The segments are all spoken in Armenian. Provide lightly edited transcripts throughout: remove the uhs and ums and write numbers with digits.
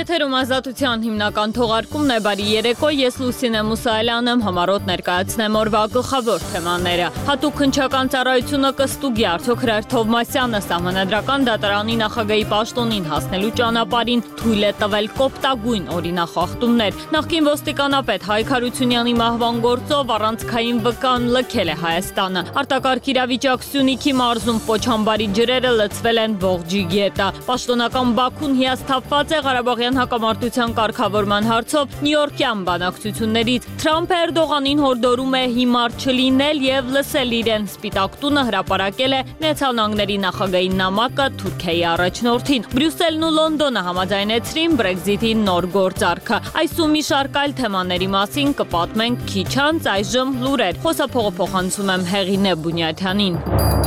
Եթերում ազատության հիմնական թողարկումն է, բարի երեկո, ես Լուսինե Մուսայելյանն եմ, համառոտ ներկայացնեմ օրվա գլխավոր թեմաները։ Հատուկ հնչական ծառայությունը կստուգի արդյոք Հրայր Թովմասյանը Սահմանադրական դատարանի նախագահի պաշտոնին հասնելու ճանապարհին թույլ է տվել կոպտագույն օրինախախտումներ։ Նախկին ոստիկանապետ Հայկ Հարությունյանի մահվան գործով առանցքային վկան լքել է Հայաստանը։ Արտակարգ իրավիճակ Սյունիքի մարզում Պոչամբարի ջրերը լցվել են ողջի գետը։ Պաշտոնական Բաքուն հիասթափված է Ղարաբաղյան հակամարտության կարգավորման հարցով Նյույորքյան բանակցություններից։ Թրամփը Էրդողանին հորդորում է հիմար չլինել եւ լսել իրեն։ Սպիտակ տունը հրապարակել է Միացյալ Նահանգների նախագահի նամակը Թուրքիայի առաջնորդին։ Բրյուսելն ու Լոնդոնը համաձայնեցրին Brexit-ի նոր գործարքը։ Այս ու մի շարք այլ թեմաների մասին կպատմենք քիչ անց, այժմ լուրեր։ Խոսափողը փոխանցում եմ Հեղինե Բունյաթյանին։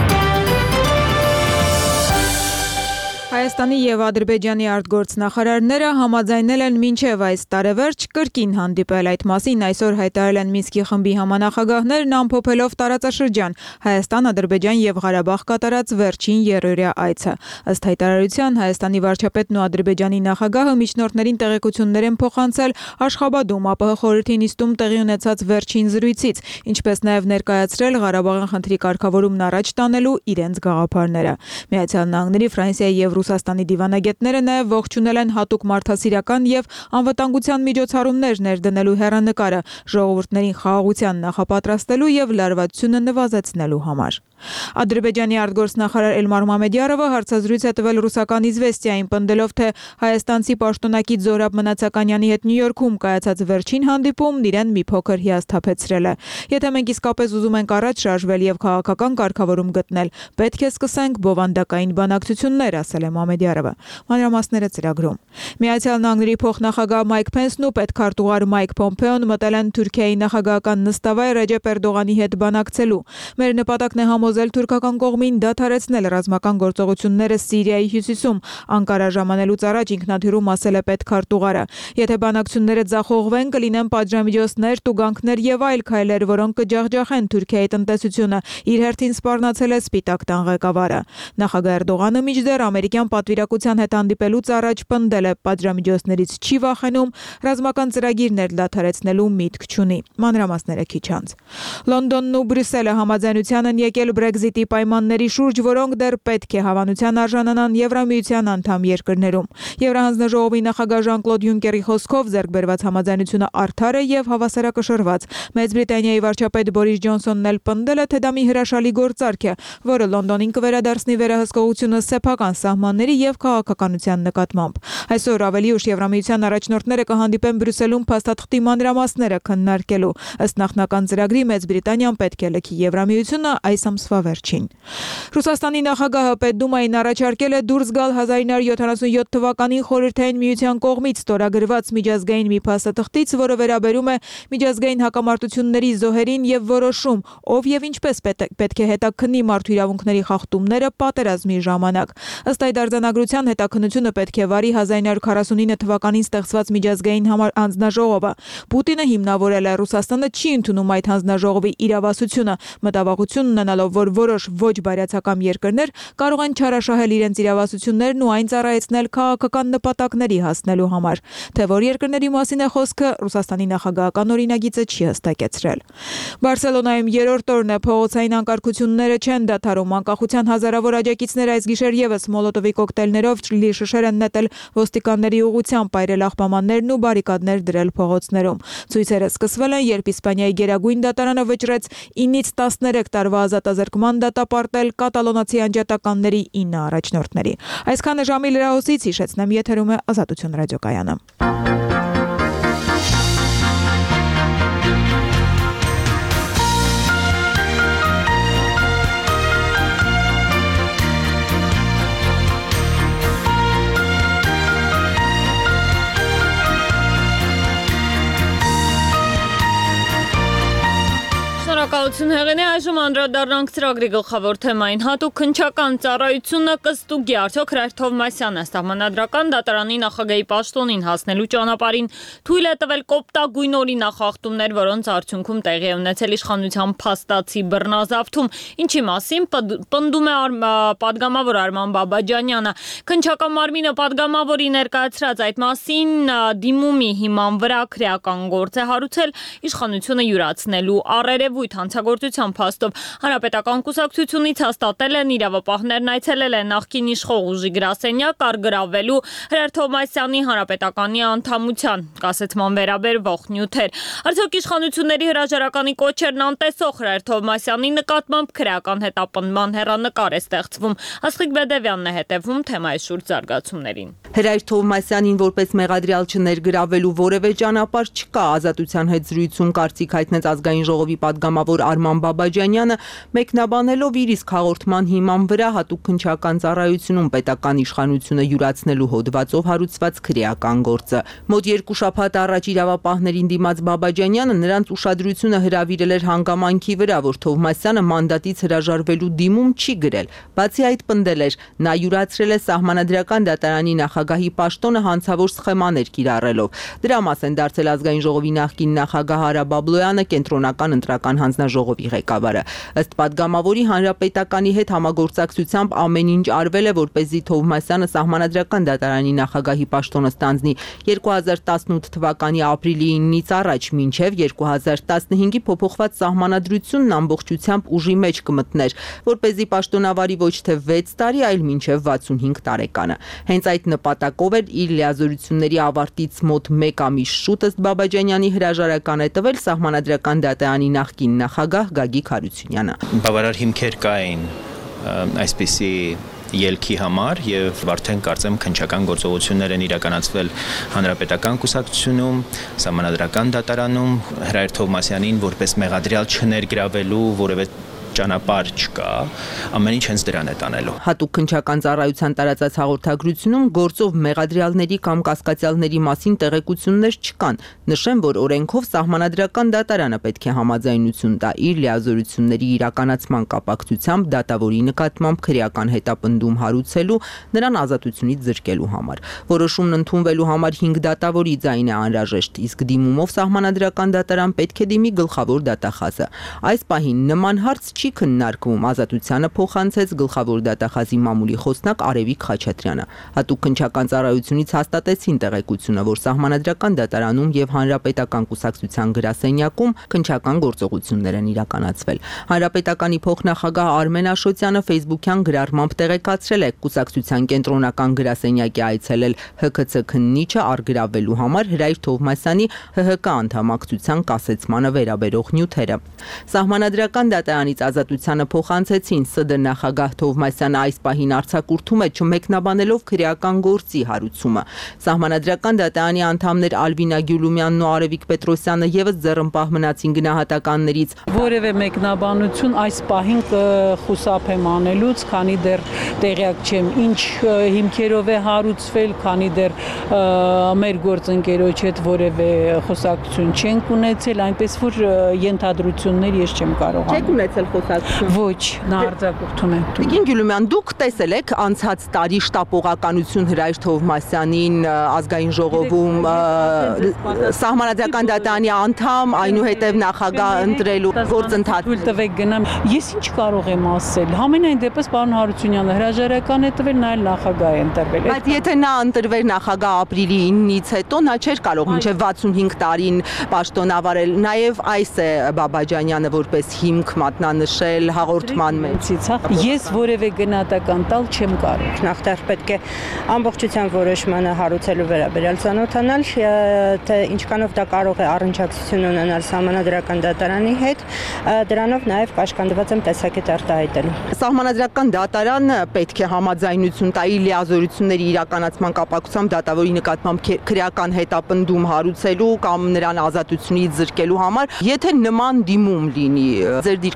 Հայաստանի եւ Ադրբեջանի արտգործնախարարները համաձայնել են մինչեւ այս տարեվերջ կրկին հանդիպել։ Այդ մասին այսօր հայտարարել են Մինսկի խմբի համանախագահներն, ամփոփելով տարածաշրջան Հայաստան, Ադրբեջան եւ Ղարաբաղ կատարած վերջին երրորդյա այցը։ Ըստ հայտարարության Հայաստանի վարչապետն ու Ադրբեջանի նախագահը միջնորդներին տեղեկություններ են փոխանցել Աշխաբադում ԱՊՀ խորհրդի նիստում տեղի ունեցած վերջին զրույցից, ինչպես նաեւ ներկայացրել Ղարաբաղյան խնդրի կարգավորումն առաջ տանելու իրենց գաղափարները։ Միացյալ Նահանգների, Ֆրանսիայի եւ Ռուսաստանի դիվանագետները նաև ողջունել են հատուկ մարդասիրական եւ անվտանգության միջոցառումներ ներդնելու հեռանկարը ժողովուրդներին խաղաղության նախապատրաստելու եւ լարվածությունը նվազեցնելու համար։ Ադրբեջանի արտգործնախարար Էլմար Մամեդյարովը հարցազրույց է տվել ռուսական Իզվեստիային, պնդելով, թե հայաստանցի պաշտոնակից Զորաբ Մնացականյանի հետ Նյույորքում կայացած վերջին հանդիպումն իրեն մի փոքր հիասթափեցրել է։ Եթե մենք իսկապես ուզում ենք առաջ շարժվել եւ քաղաքական կարգավորում գտնել, պետք է սկսենք բովանդակային բանակցություններ, ասել է Մամեդյարովը։ Մանրամասները ծրագրում։ Միացյալ Նահանգների փոխնախագահ Մայք Փենսն ու պետքարտուղար Մայք Պոմպեոն մտել են Թուրքիայի նախագահական նստավայր Ռեջեփ Էրդողանի հետ բանակցելու։ Մեր նպատակն է համոզել թուրքական կողմին դադարեցնել ռազմական գործողությունները Սիրիայի հյուսիսում։ Անկարա ժամանելուց առաջ ինքնաթիռում ասել է պետքարտուղարը։ Եթե բանակցությունները ձախողվեն, կլինեն պատժամիջոցներ, տուգանքներ եւ այլ քայլեր, որոնք կջախջախեն Թուրքիայի տնտեսությունը, իր հերթին սպառնացել է Սպիտակ տան ղեկավարը։ Նախագահ Էրդողանը մինչդեռ ամերիկյան պատվիրակության հետ հանդիպելուց առաջ պնդել է, պատժամիջոցներից չի վախենում, ռազմական ծրագիրներ դադարեցնելու միտք չունի։ Մանրամասները քիչ անց։ Լոնդոնն ու Բրյուսելը համաձայնության են եկել Brexit-ի պայմանների շուրջ, որոնք դեռ պետք է հավանության արժանանան Եվրամիության անդամ երկրներում։ Եվրահանձնաժողովի նախագահ Ժան-Կլոդ Յունկերի խոսքով ձեռք բերված համաձայնությունը արդար է եւ հավասարակշռված։ Մեծ Բրիտանիայի վարչապետ Բորիս Ջոնսոնն էլ պնդել է, թե դա մի հրաշալի գործարք է, որը Լոնդոնին կվերադարձնի վերահսկողությունը սեփական սահմանների եւ քաղաքականության նկատմամբ։ Այսօր ավելի ուշ Եվրամիության առաջնորդները կհանդիպեն Բրյուսելում փաստաթղթի մանրամասները քննարկելու։ Ըստ նախնական ծրագրի Մեծ Բրիտանիան պետք է լքի Եվրամիությունը այս ամսվա վերջին։ Ռուսաստանի նախագահը Պետդումային առաջարկել է դուրս գալ 1977 թվականին Խորհրդային Միության կողմից ստորագրված միջազգային մի փաստաթղթից, որը վերաբերում է միջազգային հակամարտությունների զոհերին եւ որոշում, ով եւ ինչպես պետք է հետաքննի մարդու իրավունքների խախտումները պատերազմի ժամանակ։ Ըստ այդ արձանագրության հետաքննությունը պետք է վարի 1949 թվականին ստեղծված միջազգային հանձնաժողովը։ Պուտինը հիմնավորել է Ռուսաստանը չի ընդունում այդ հանձնաժողովի իրավասությունը, մտավախություն ունենալով, որ որոշ ոչ բարյացակամ երկրներ կարող են չարաշահել իրենց իրավասություններն ու այն ծառայեցնել քաղաքական նպատակների հասնելու համար։ Թե որ երկրների մասին է խոսքը, Ռուսաստանի նախագահական օրինագիծը չի հստակեցրել։ Բարսելոնայում երրորդ օրն է փողոցային անկարգությունները չեն դադարում։ Անկախության հազարավոր աջակիցներ այս գիշեր եւս մոլոտովի կոկտեյլներով լի շշեր են նետել ոստիկանների ուղղությամբ, այրել աղբամաններն ու բարիկադներ դրել փողոցներում։ Ցույցերը սկսվել են, երբ Իսպանիայի գերագույն դատարանը վճռեց 9-ից 13 տարվա ազատազրկման դատապարտել կատալոնացի անջատականների 9 առաջնորդների։ Այսքանը ժամի լրահոսից, հիշեցնեմ, եթերում է Ազատություն ռադիոկայանը։ Շնորհակալություն Հեղինե, այժմ անդրադառնանք ծրագրի գլխավոր թեմային, հատուկ քննչական ծառայությունը կստուգի արդյոք Հրայր Թովմասյանը Սահմանադրական դատարանի նախագահի պաշտոնին հասնելու ճանապարհին թույլ է տվել կոպտագույն օրինախախտումներ, որոնց արդյունքում տեղի է ունեցել իշխանության փաստացի բռնազավթում, ինչի մասին պնդում է պատգամավոր Արման Բաբաջանյանը։ Քննչական մարմինը պատգամավորի ներկայացրած այդ մասին դիմումի հիման վրա քրեական գործ է հարուցել իշխանությունը յուրացնելու առերևույթ հանցագործության փաստով։ Հանրապետական կուսակցությունից հաստատել են իրավապահներն այցելել են նախկին իշխող ուժի գրասենյակ առգրավելու Հրայր Թովմասյանի հանրապետականի անդամության կասեցման վերաբերվող նյութեր։ Արդյոք իշխանությունների հրաժարականի կոչերն անտեսող Հրայր Թովմասյանի նկատմամբ քրեական հետապնդման հեռանկար է ստեղծվում։ Աստղիկ Բեդևյանն է հետևում թեմայի շուրջ զարգացումներին։ Հրայր Թովմասյանին որպես մեղադրյալ չներգրավելու որևէ ճանապարհ չկա, ազատության հետ զրույցում կարծիք հայտնեց ազգային ժողովի պատգամավոր Արման Բաբաջանյանը, մեկնաբանելով իր իսկ հաղորդման հիման վրա հատուկ քննչական ծառայությունում պետական իշխանությունը յուրացնելու հոդվածով հարուցված քրեական գործը։ Մոտ 2 շաբաթ առաջ իրավապահներին դիմաց Բաբաջանյանը նրանց ուշադրությունը հրավիրել էր հանգամանքի վրա, որ Թովմասյանը մանդատից հրաժարվելու դիմում չի գրել։ Բացի այդ պնդել էր, նա յուրացրել է Սահմանադրական դատարանի նախագահի պաշտոնը հանցավոր սխեմաներ կիրառելով։ Դրա մաս են դարձել ազգային ժողովի նախկին նախագահ Արա Բաբլոյանը, կենտրոնական ընտրական հանձնաժողովի ղեկավարը։ Ըստ պատգամավորի հանրապետականի հետ համագործակցությամբ ամեն ինչ արվել է, որպեսզի Թովմասյանը Սահմանադրական դատարանի նախագահի պաշտոնը ստանձնի 2018 թվականի ապրիլի 9-ից առաջ, մինչև 2015-ի փոփոխված սահմանադրությունն ամբողջությամբ ուժի մեջ կմտներ, որպեսզի պաշտոնավարի ոչ թե 6 տարի, այլ մինչև 65 տարեկանը։ Հենց այդ նպատակով էր իր լիազորությունների ավարտից մոտ 1 ամիս շուտ ըստ Բաբաջանյանի հրաժարական է տվել Սահմանադրական դատարանի նախկին նախագահ Գագիկ Հարությունյանը։ Բավարար հիմքեր կային այսպիսի ելքի համար եւ արդեն կարծեմ քննչական գործողություններ են իրականացվել հանրապետական կուսակցությունում, Սահմանադրական դատարանում Հրայր Թովմասյանին որպես մեղադրյալ չներգրավելու որևէ ճանապարհ չկա, ամեն ինչ հենց դրան է տանելու։ Հատուկ քննչական ծառայության տարածած հաղորդագրությունում գործով մեղադրյալների կամ կասկածյալների մասին տեղեկություններ չկան։ Նշեմ, որ օրենքով Սահմանադրական դատարանը պետք է համաձայնություն տա իր լիազորությունների իրականացման կապակցությամբ դատավորի նկատմամբ քրեական հետապնդում հարուցելու, նրան ազատությունից զրկելու համար։ Որոշումն ընդունվելու համար 5 դատավորի ձայն է անհրաժեշտ, իսկ դիմումով Սահմանադրական դատարան պետք է դիմի գլխավոր դատախազը։ Այս պահին նման հարց չի քննարկվում, ազատությանը փոխանցեց գլխավոր դատախազի մամուլի խոսնակ Արևիկ Խաչատրյանը։ Հատուկ քննչական ծառայությունից հաստատեցին տեղեկությունը, որ Սահմանադրական դատարանում եւ Հանրապետական կուսակցության գրասենյակում քննչական գործողություններ են իրականացվել։ Հանրապետականի փոխնախագահ Արմեն Աշոտյանը Facebook-յան գրառմամբ տեղեկացրել է կուսակցության կենտրոնական գրասենյակի այցելել ՀՔՑ քննիչը առգրավելու համար Հրայր Թովմասյանի ՀՀԿ անդամակցության կասեցմանը վերաբերող նյութերը։ Սահմանադրական դատարանից ազատությանը փոխանցեցին ՍԴ նախագահ Թովմասյանը այս պահին արձակուրդում է չմեկնաբանելով քրեական գործի հարուցումը։ Սահմանադրական դատարանի անդամներ Ալվինա Գյուլումյանն ու Արևիկ Պետրոսյանը եւս ձեռնպահ մնացին գնահատականներից։ Որևէ մեկնաբանություն այս պահին խուսափեմ անելուց, քանի դեռ տեղյակ չեմ ինչ հիմքերով է հարուցվել, քանի դեռ մեր գործընկերոջ հետ որևէ խոսակցություն չենք ունեցել, այնպես որ ենթադրություններ ես չեմ կարող անել։ Ունեցել խոսակցություն։ Ոչ, նա արձակուրդում է։ Տիկին Գյուլումյան, դուք տեսել եք անցած տարի շտապողականություն Հրայր Թովմասյանին ազգային ժողովում Սահմանադրական դատարանի անդամ, այնուհետև նախագահ ընտրելու գործընթացը։ Թույլ տվեք գնամ։ Ես ինչ կարող եմ ասել։ Համենայն դեպս պարոն Հարությունյանը հրաժարական է տվել, նա էլ նախագահ է ընտրվել։ Բայց եթե նա ընտրվեր նախագահ ապրիլի 9-ից հետո, նա չէր կարող մինչև 65 տարին պաշտոնավարել։ Նաև այս է Բաբաջանյանը որպես հիմք մատնանշել հաղորդման մեջ։ Ես որևէ գնահատական տալ չեմ կարող։ Նախտար պետք է ամբողջության որոշմանը հարուցելու վերաբերյալ ծանոթանալ, թե ինչքանով դա կարող է առնչակցություն ունենալ Սահմանադրական դատարանի հետ, դրանով նաև կաշկանդված եմ տեսակետ արտահայտելու։ Սահմանադրական դատարանը պետք է համաձայնություն տա իր լիազորությունների իրականացման կապակցությամբ դատավորի նկատմամբ քրեական հետապնդում հարուցելու կամ նրան ազատությունից զրկելու համար, եթե նման դիմում լինի, ձեր դիրքորոշումը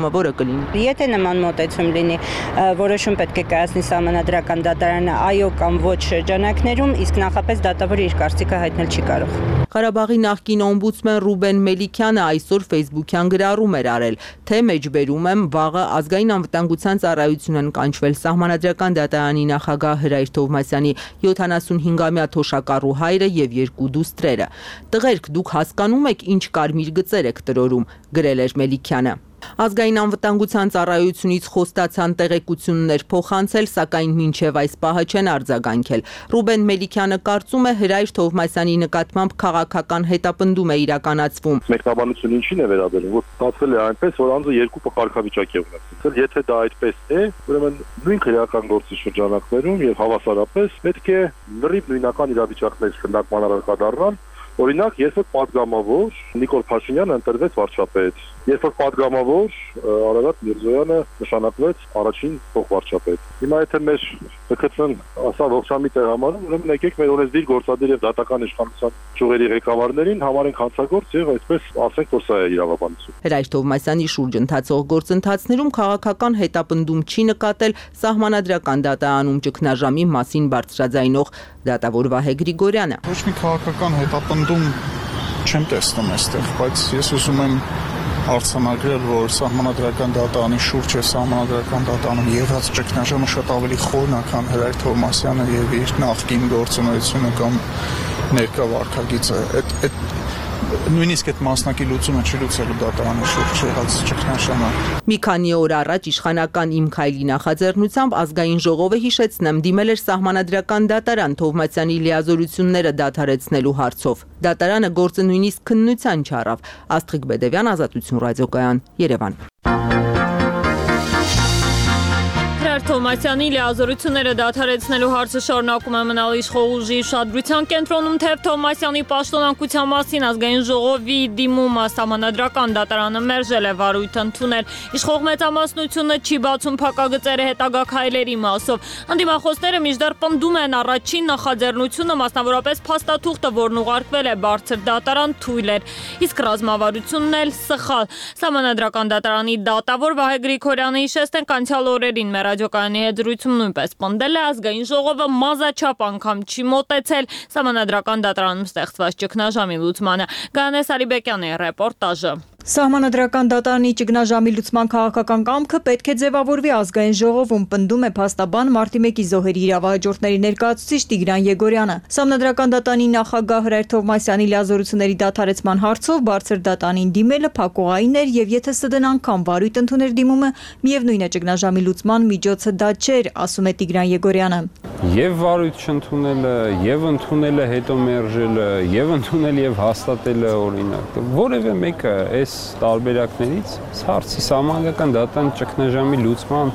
պատգամը որը կլինի։ Եթե նման մոտեցում լինի, որոշում պետք է կայացնի Սահմանադրական դատարանը այո կամ ոչ շրջանակներում, իսկ նախապես դատավորը իր կարծիքը հայտնել չի կարող։ Ղարաբաղի նախկին օմբուդսմեն Ռուբեն Մելիքյանը այսօր Facebook-յան գրառում էր արել, թե մեջբերում եմ վաղը ազգային անվտանգության ծառայություն են կանչվել Սահմանադրական դատարանի նախագահ Հրայր Թովմասյանի 75-ամյա թոշակառու հայրը եւ 2 դուստրերը։ Տղերք, դուք հասկանում եք ինչ կարմիր գծեր եք տրորում, գրել էր Մելիքյանը։ Ազգային անվտանգության ծառայությունից խոստացան տեղեկություններ փոխանցել, սակայն մինչև այս պահը չեն արձագանքել։ Ռուբեն Մելիքյանը կարծում է Հրայր Թովմասյանի նկատմամբ քաղաքական հետապնդում է իրականացվում։ Մեկնաբանությունը ինչին է վերաբերում, որ ստացվել է այնպես, որ անձը երկու կարգավիճակ է ունեցել։ Եթե դա այդպես է, ուրեմն նույն քրեական գործի շրջանակներում եւ հավասարապես պետք է լրիվ նույնական իրավիճակներ քննարկման առարկա դառնան։ Օրինակ, երբ որ падգամավոր Նիկոլ Փաշինյանը ընտրվեց վարչապետ, երբ որ падգամավոր Արարատ Միրզոյանը նշանակվեց առաջին փոխվարչապետ։ Հիմա եթե մեր ՀԿՑ-ն ասա ողջամիտ է համարում, ուրեմն եկեք մեր օրենսդիր գործադիր եւ դատական իշխանության ճյուղերի ղեկավարներին համարենք հանցագործ եւ այսպես ասենք, որ սա է իրավաբանություն։ Հրայր Թովմասյանի շուրջ ընթացող գործընթացներում քաղաքական հետապնդում չի նկատել Սահմանադրական դատարանում ճգնաժամի մասին բարձրաձայնող դատավոր Վահե Գրիգորյանը։ Ոչ մի քաղաքական հետապնդում չեմ տեսնում այստեղ, բայց ես ուզում եմ արձանագրել, որ Սահմանադրական դատարանի շուրջ է Սահմանադրական դատարանում եղած ճգնաժամը շատ ավելի խորն է, քան Հրայր Թովմասյանը եւ իր նախկին գործունեությունը կամ ներկա վարքագիծը։ Նույնիսկ այդ մասնակի լուծումը չի լուծելու դատարանի շուրջ եղած ճգնաժամը։ Մի քանի օր առաջ իշխանական Իմ Քայլի նախաձեռնությամբ ազգային ժողովը հիշեցնեմ դիմել էր Սահմանադրական դատարան Թովմասյանի լիազորությունները դադարեցնելու հարցով։ Դատարանը գործը նույնիսկ քննության չառավ։ Աստղիկ Բեդևյան, Ազատություն ռադիոկայան, Երևան։ Թովմասյանի լիազորությունները դադարեցնելու հարցը շարունակում է մնալ իշխող ուժի ուշադրության կենտրոնում, թեև Թովմասյանի պաշտոնանկության մասին ազգային ժողովի դիմումը Սահմանադրական դատարանը մերժել է վարույթ ընդունել։ Իշխող մեծամասնությունը չի բացում փակագծերը հետագա քայլերի մասով։ Ընդդիմախոսները մինչդեռ պնդում են առաջին նախաձեռնությունը, մասնավորապես փաստաթուղթը, որն ուղարկվել է բարձր դատարան, թույլ էր, իսկ ռազմավարությունն էլ սխալ։ Սահմանադրական դատարանի դատավոր Վահե Գրիգորյանը հիշեցնենք անցյալ օրերին մեր ռադիոկայանի հետ զրույցում նույնպես պնդել է ազգային ժողովը մազաչափ անգամ չի մոտեցել Սահմանադրական դատարանում ստեղծված ճգնաժամի լուծմանը։ Գայանե Սարիբեկյանի ռեպորտաժը։ Սահմանադրական դատարանի ճգնաժամի լուծման քաղաքական կամքը պետք է ձևավորվի ազգային ժողովում, պնդում է փաստաբան Մարտի 1-ի զոհերի իրավահաջորդների ներկայացուցիչ Տիգրան Եգորյանը։ Սահմանադրական դատարանի նախագահ Հրայր Թովմասյանի լիազորությունների դադարեցման հարցով բարձր դատարանին դիմելը փակուղային էր եւ եթե ՍԴ-ն անգամ վարույթ ընդուներ դիմումը, միևնույն է ճգնաժամի լուծման միջոցը դա չէր, ասում է Տիգրան Եգորյանը։ Եվ վարույթ չընդունելը, եւ ընդունելը հետո մերժելը, եւ ընդունել եւ հաստատելը օրինակ։ Որևէ մեկը այս տարբերակներից հարցի Սահմանադրական դատարանի ճգնաժամի լուծման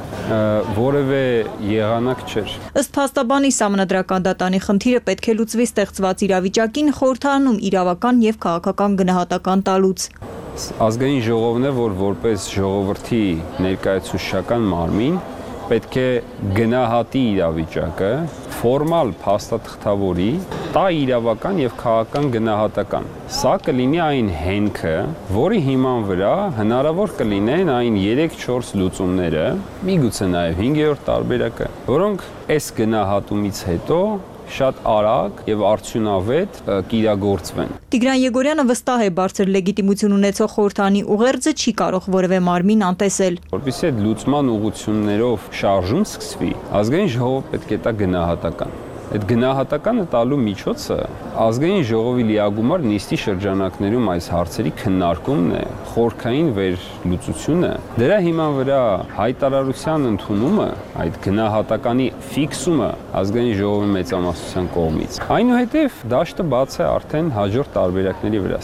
որևէ եղանակ չէր։ Ըստ փաստաբանի Սահմանադրական դատարանի խնդիրը պետք է լուծվի ստեղծված իրավիճակին խորհրդանում իրավական եւ քաղաքական գնահատական տալուց։ Ազգային ժողովն է, որ որպես ժողովրդի ներկայացուցչական մարմին պետք է գնահատի իրավիճակը, ֆորմալ փաստաթղթավորի, տա իրավական եւ քաղաքական գնահատական։ Սա կլինի այն հենքը, որի հիման վրա հնարավոր կլինեն այն 3-4 լուծումները, միգուցե նաեւ 5-րդ տարբերակը, որոնք այս գնահատումից հետո շատ արագ եւ արդյունավետ կիրագործվեն։ Տիգրան Եգորյանը վստահ է բարձր լեգիտիմություն ունեցող խորհրդանի ուղերձը չի կարող որևէ մարմին անտեսել։ Որպեսզի այդ լուծման ուղղություններով շարժում սկսվի, ազգային ժողովը պետք է տա գնահատական։ Այդ գնահատականը տալու միջոցը ազգային ժողովի լիագումար նիստի շրջանակներում այս հարցերի քննարկումն է, խորքային վերլուծությունը, դրա հիման վրա հայտարարության ընդունումը, այդ գնահատականի ֆիքսումը ազգային ժողովի մեծամասնության կողմից։ Այնուհետև դաշտը բաց է արդեն հաջորդ տարբերակների վրա։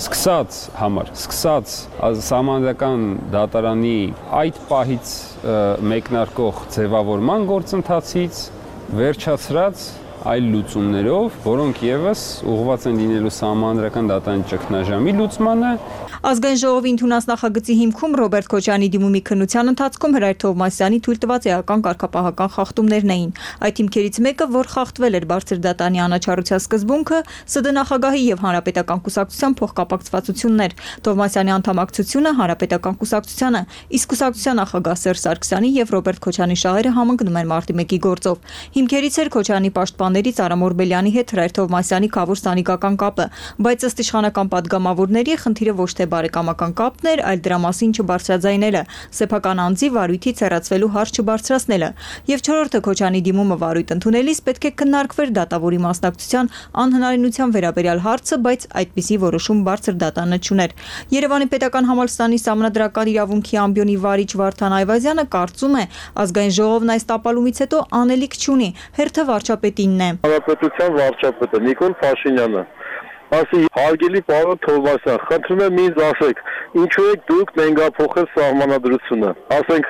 Սկսած Սահմանադրական դատարանի այդ պահից մեկնարկող ձևավորման գործընթացից վերջացրած այլ լուծումներով, որոնք եւս ուղղված են լինելու Սահմանադրական դատարանի ճգնաժամի լուծմանը։ Ազգային ժողովի ընդունած նախագծի հիմքում Ռոբերտ Քոչարյանի դիմումի քննության ընթացքում Հրայր Թովմասյանի թույլ տված էական կարգապահական խախտումներն էին։ Այդ հիմքերից մեկը, որ խախտվել էր բարձր դատանի անաչառության սկզբունքը, ՍԴ նախագահի եւ Հանրապետական կուսակցության փոխկապակցվածությունն էր։ Թովմասյանի անդամակցությունը Հանրապետական կուսակցությանը, իսկ կուսակցության նախագահ Սերժ Սարգսյանի եւ Ռոբերտ Քոչարյանի շահերը համընկնում են մարտի 1-ի գործով։ Հիմքերից էր Քոչարյանի պաշտպաններից Արամ Օրբելյանի հետ Հրայր Թովմասյանի քավոր սանիկական կապը, բայց ըստ իշխանական падգամավորների խնդիրը ոչ թե բարեկամական կապն էր, այլ դրա մասին չբարձրաձայնելը, սեփական անձի վարույթից հեռացվելու հարց չբարձրացնելը։ Եվ չորրորդը Քոչարյանի դիմումը վարույթ ընդունելիս պետք է քննարկվեր դատավորի մասնակցության անհնարինության վերաբերյալ հարցը, բայց այդպիսի որոշում բարձր դատանը չուներ։ Երևանի պետական համալսարանի սահմանադրական իրավունքի ամբիոնի վարիչ Վարդան Այվազյանը կարծում է, ազգային ժողովն այս տապալումից հետո անելիք չունի, հերթը վարչապետինն է։ Հանրապետության վարչապետը Նիկոլ Փաշինյանը ասի հարգելի պարոն Թովմասյան, խնդրում եմ ինձ ասեք, ինչու եք դուք նենգափոխել սահմանադրությունը։ Ասենք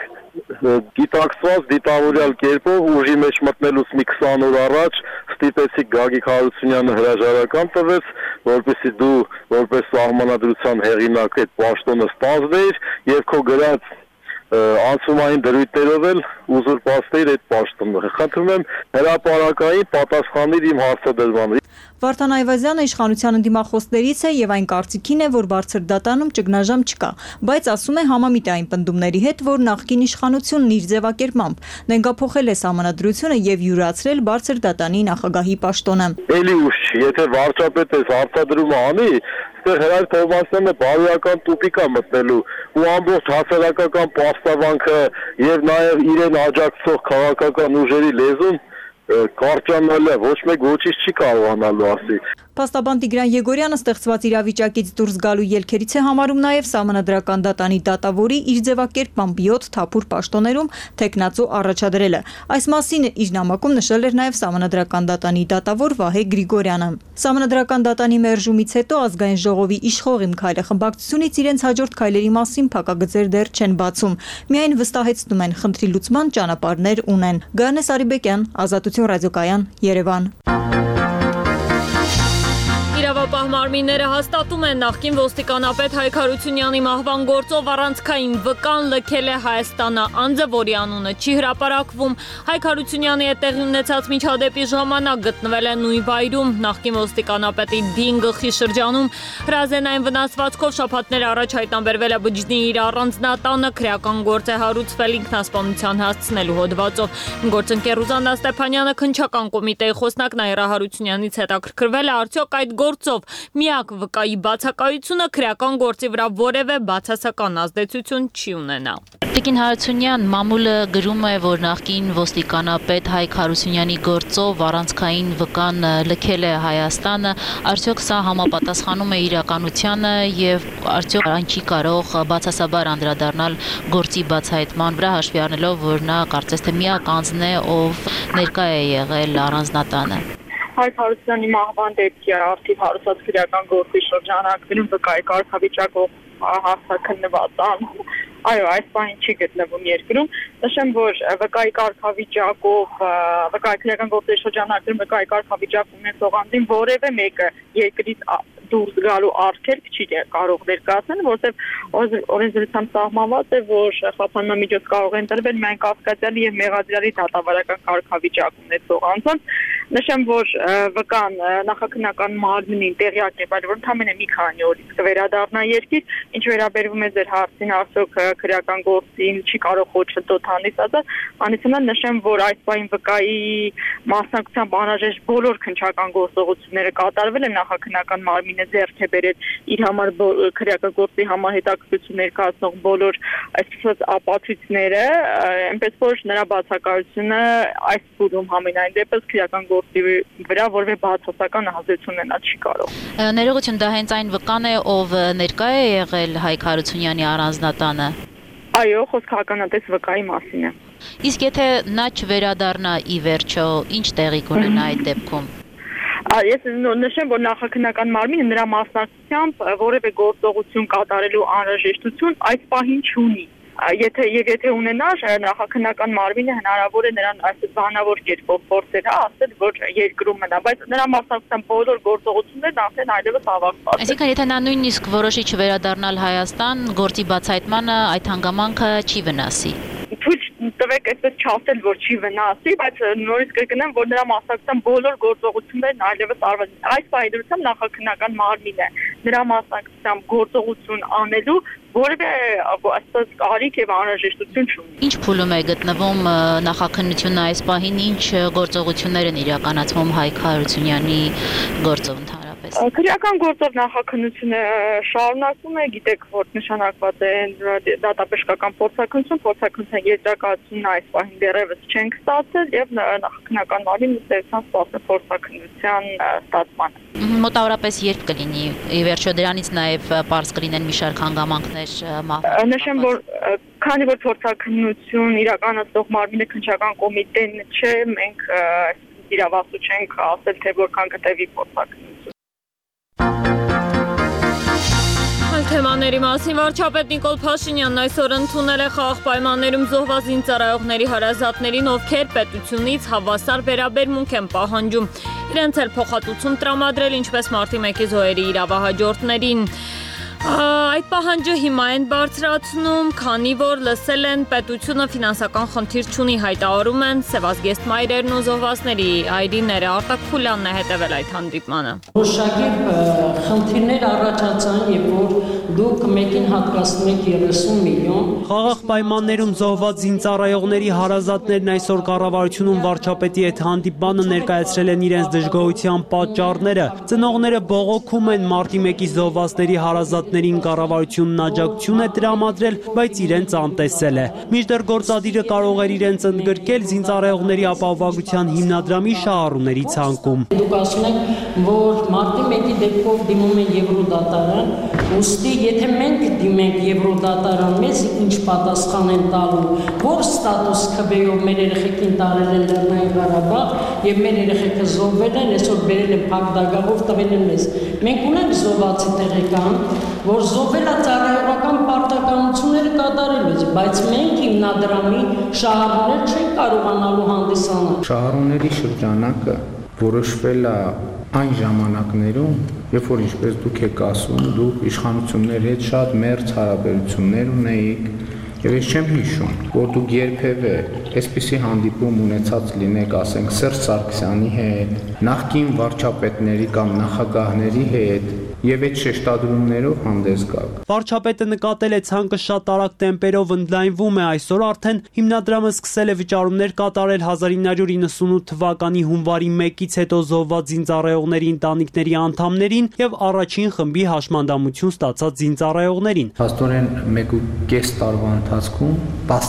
գիտակցված դիտավորյալ կերպով ուժի մեջ մտնելուց մի 20 օր առաջ ստիպեցիք Գագիկ Հարությունյանը հրաժարական տվեց, որպեսզի դու որպես սահմանադրության հեղինակ այդ պաշտոնը ստանձնեիր եւ քո գրած անցումային դրույթներով էլ ուզուրպացնեիր այդ պաշտոնը։ Խնդրում եմ հրապարակային պատասխանիր իմ հարցադրմանը։ Վարդան Այվազյանը իշխանության ընդդիմախոսներից է եւ այն կարծիքին է, որ բարձր դատանում ճգնաժամ չկա, բայց ասում է համամիտ է այն պնդումների հետ, որ նախկին իշխանությունն իր ձևակերպմամբ նենգափոխել է սահմանադրությունը եւ յուրացրել բարձր դատանի նախագահի պաշտոնը։ Էլի ուշ չի, եթե վարչապետը հարցադրումը անի, այստեղ Հրայր Թովմասյանը բարոյական տուպիկ է մտնելու ու ամբողջ հասարակական պաստավանքը եւ նաեւ իրեն աջակցող քաղաքական ուժերի լեզուն կարճանալը ոչ մեկ ոչինչ չի կարողանալու ասի։ Փաստաբան Տիգրան Եգորյանը ստեղծված իրավիճակից դուրս գալու ելքերից է համարում նաև սահմանադրական դատանի դատավորի իր ձևակերպմամբ 7 թափուր պաշտոներում թեկնածու առաջադրելը։ Այս մասին իր նամակում նշել էր նաև սահմանադրական դատանի դատավոր Վահե Գրիգորյանը։ Սահմանադրական դատանի մերժումից հետո ազգային ժողովի իշխող Իմ քայլը խմբակցությունից իրենց հաջորդ քայլերի մասին փակագծեր դեռ չեն բացում։ Միայն վստահեցնում են խնդրի լուծման ճանապարհներ ունեն։ Գայանե Սարիբեկյան, Ազատություն ռադիոկայան, Երևան։ Իրավապահ մարմինները հաստատում են նախկին ոստիկանապետ Հայկ Հարությունյանի մահվան գործով առանցքային վկան լքել է Հայաստանը, անձը, որի անունը չի հրապարակվում, Հայկ Հարությունյանի հետ տեղի ունեցած միջադեպի ժամանակ գտնվել է նույն վայրում, նախկին ոստիկանապետի դին գլխի շրջանում հրազենային վնասվածքով շաբաթներ առաջ հայտնաբերվել է բջջի իր առանձնատանը, քրեական գործ է հարուցվել ինքնասպանության հասցնելու հոդվածով։ Գործընկեր Ռուզաննա Ստեփանյանը քննչական կոմիտեի խոսնակ Նաիրա Հարությունյանից հետաքրքրվել է արդյոք այդ գործով միակ վկայի բացակայությունը քրեական գործի վրա որևէ բացասական ազդեցություն չի ունենա։ Տիկին Հարությունյան, մամուլը գրում է, որ նախկին ոստիկանապետ Հայկ Հարությունյանի գործով առանցքային վկան լքել է Հայաստանը, արդյոք սա համապատասխանում է իրականությանը եւ արդյոք այն չի կարող բացասաբար անդրադառնալ գործի բացահայտման վրա, հաշվի առնելով, որ նա կարծես թե միակ անձն է, ով ներկա է եղել առանձնատանը։ Հայկ Հարությունյանի մահվան դեպքի արդիվ հարուցած քրեական գործի շրջանակներում վկայի կարգավիճակով հարցաքննված այո, այս բանը չի գտնվում երկրում։ Նշեմ, որ վկայի կարգավիճակով վկայի քրեական գործի շրջանակներում վկայի կարգավիճակ ունեցող անձին որևէ մեկը երկրից դուրս գալու արգելք չի կարող ներկայացնել, որովհետև օրենսդրությամբ սահմանված է, որ խափանամիջոց կարող են տրվել միայն կասկածյալի եւ մեղադրյալի դատավարական կարգավիճակ ունեցող անձանց։ Նշեմ, որ վկան նախաքննական մարմնին տեղյակ է, բայց որ ընդամենը մի քանի օրից կվերադառնա երկիր, ինչ վերաբերվում է ձեր հարցին, արդյոք քրեական գործին չի կարող խոչընդոտ հանդիսանալ, նշեմ, որ այս պահին վկայի մասնակցությամբ անհրաժեշտ բոլոր քննչական գործողությունները կատարվել են, նախաքննական մարմինը ձեռք է բերել իր համար քրեական գործի համար հետաքրքրություն ներկայացնող բոլոր այսպես ապացույցները, այնպես որ նրա բացակայությունը այս փուլում համենայն դեպս քրեական գործի վրա որևէ բացասական ազդեցություն ունենալ չի կարող։ Ներողություն, դա հենց այն վկան է, ով ներկա է եղել Հայկ Հարությունյանի առանձնատանը։ Այո, խոսքը ականատես վկայի մասին է։ Իսկ եթե նա չվերադառնա ի վերջո, ինչ տեղի կունենա այդ դեպքում։ Ես նշեմ, որ նախաքննական մարմինը նրա մասնակցությամբ որևէ գործողություն կատարելու անհրաժեշտություն այս պահին չունի։ եթե ունենար նախաքննական մարմինը հնարավոր է նրան այսպես բանավոր կերպով փորձել ասել, որ երկրում մնա, բայց նրա մասնակցության բոլոր գործողություններն արդեն այլևս ավարտված են։ Այսինքն եթե նա նույնիսկ որոշի չվերադառնալ Հայաստան, գործի բացահայտմանը այդ հանգամանքը չի վնասի։ Թույլ տվեք այսպես չասել, որ չի վնասի, բայց նորից կգնեմ, որ նրա մասնակցության բոլոր գործողություններն այլևս արված են։ Այս պայմանությամբ նախաքննական մարմին է նրա մասնակցությամբ գործողություն անելու որևէ այսպես կարիք եւ անհրաժեշտություն չունի։ Ինչ փուլում է գտնվում նախաքննությունը այս պահին, ինչ գործողություններ են իրականացվում Հայկ Հարությունյանի գործով ընդհանրապես։ Քրեական գործով նախաքննությունը շարունակվում է, գիտեք, որ նշանակված է դատաբժշկական փորձաքննության եզրակացությունն այս պահին դեռևս չենք ստացել եւ նախաքննական մարմինը ստեղծան սպասել փորձաքննության ստացմանը։ Մոտավորապես երբ կլինի։ Ի վերջո դրանից նաև պարզ կլինեն մի շարք հանգամանքներ մահվան։ Նշեմ, որ քանի որ փորձաքննություն իրականացնող մարմինը քննչական կոմիտեն չէ, մենք իրավասու չենք ասել, թե որքան կտևի փորձաքննություն։ Թեմաների մասին վարչապետ Նիկոլ Փաշինյանն այսօր ընդունել է խաղաղ պայմաններում զոհված զինծառայողների հարազատներին, ովքեր պետությունից հավասար վերաբերմունք են պահանջում, իրենց էլ փոխհատուցում տրամադրել, ինչպես մարտի 1-ի զոհերի իրավահաջորդներին։ Այդ պահանջը հիմա են բարձրացնում, քանի որ լսել են պետությունը ֆինանսական խնդիր չունի, հայտարարում են Սևազգեստ մայրերն ու զոհվածների այրիները։ Արտակ Խուլյանն է հետևել այդ հանդիպմանը։ Որոշակի խնդիրներ առաջացան, երբ որ դուք մեկին հատկացնում եք 30 միլիոն։ Խաղաղ պայմաններում զոհված զինծառայողների հարազատներն այսօր կառավարությունում վարչապետի հետ հանդիպմանը ներկայացրել են իրենց դժգոհության պատճառները։ Ծնողները բողոքում են մարտի 1-ի զոհվածների հարազատներին կառավարությունն աջակցություն է տրամադրել, բայց իրենց անտեսել է։ Մինչդեռ գործադիրը կարող էր իրենց ընդգրկել զինծառայողների ապահովագրության հիմնադրամի շահառուների ցանկում։ Դուք ասում եք, որ մարտի 1-ի դեպքով դիմում են Եվրոդատարան, ուստի եթե մենք դիմենք Եվրոդատարան, մեզ ինչ պատասխան են տալու, որ ստատուս քվեով մեր երեխեքին տարել են Լեռնային Ղարաբաղ եւ մեր երեխեքը զոհվել են, այսօր բերել են փակ դագաղով տվել են մեզ։ Մենք ունենք զոհվածի տեղեկան, որ զոհվել է ծառայողական պարտականությունները կատարելուց, բայց մենք հիմնադրամի շահառուներ չենք կարողանալու հանդիսանալ։ Շահառուների շրջանակը որոշվել է այն ժամանակներում, երբ որ ինչպես դուք եք ասում, դուք իշխանությունների հետ շատ մերձ հարաբերություններ ունեիք, եւ ես չեմ հիշում, որ դուք երբևէ այսպիսի հանդիպում ունեցած լինեք, ասենք Սերժ Սարգսյանի հետ, նախկին վարչապետների կամ նախագահների հետ եւ այդ շեշտադրումներով հանդես գաք։ Վարչապետը նկատել է ցանկը շատ արագ տեմպերով ընդլայնվում է, այսօր արդեն հիմնադրամը սկսել է վճարումներ կատարել 1998 թվականի հունվարի 1-ից հետո զոհված զինծառայողների ընտանիքների անդամներին եւ առաջին խմբի հաշմանդամություն ստացած զինծառայողներին։ Փաստորեն 1.5 տարվա ընթացքում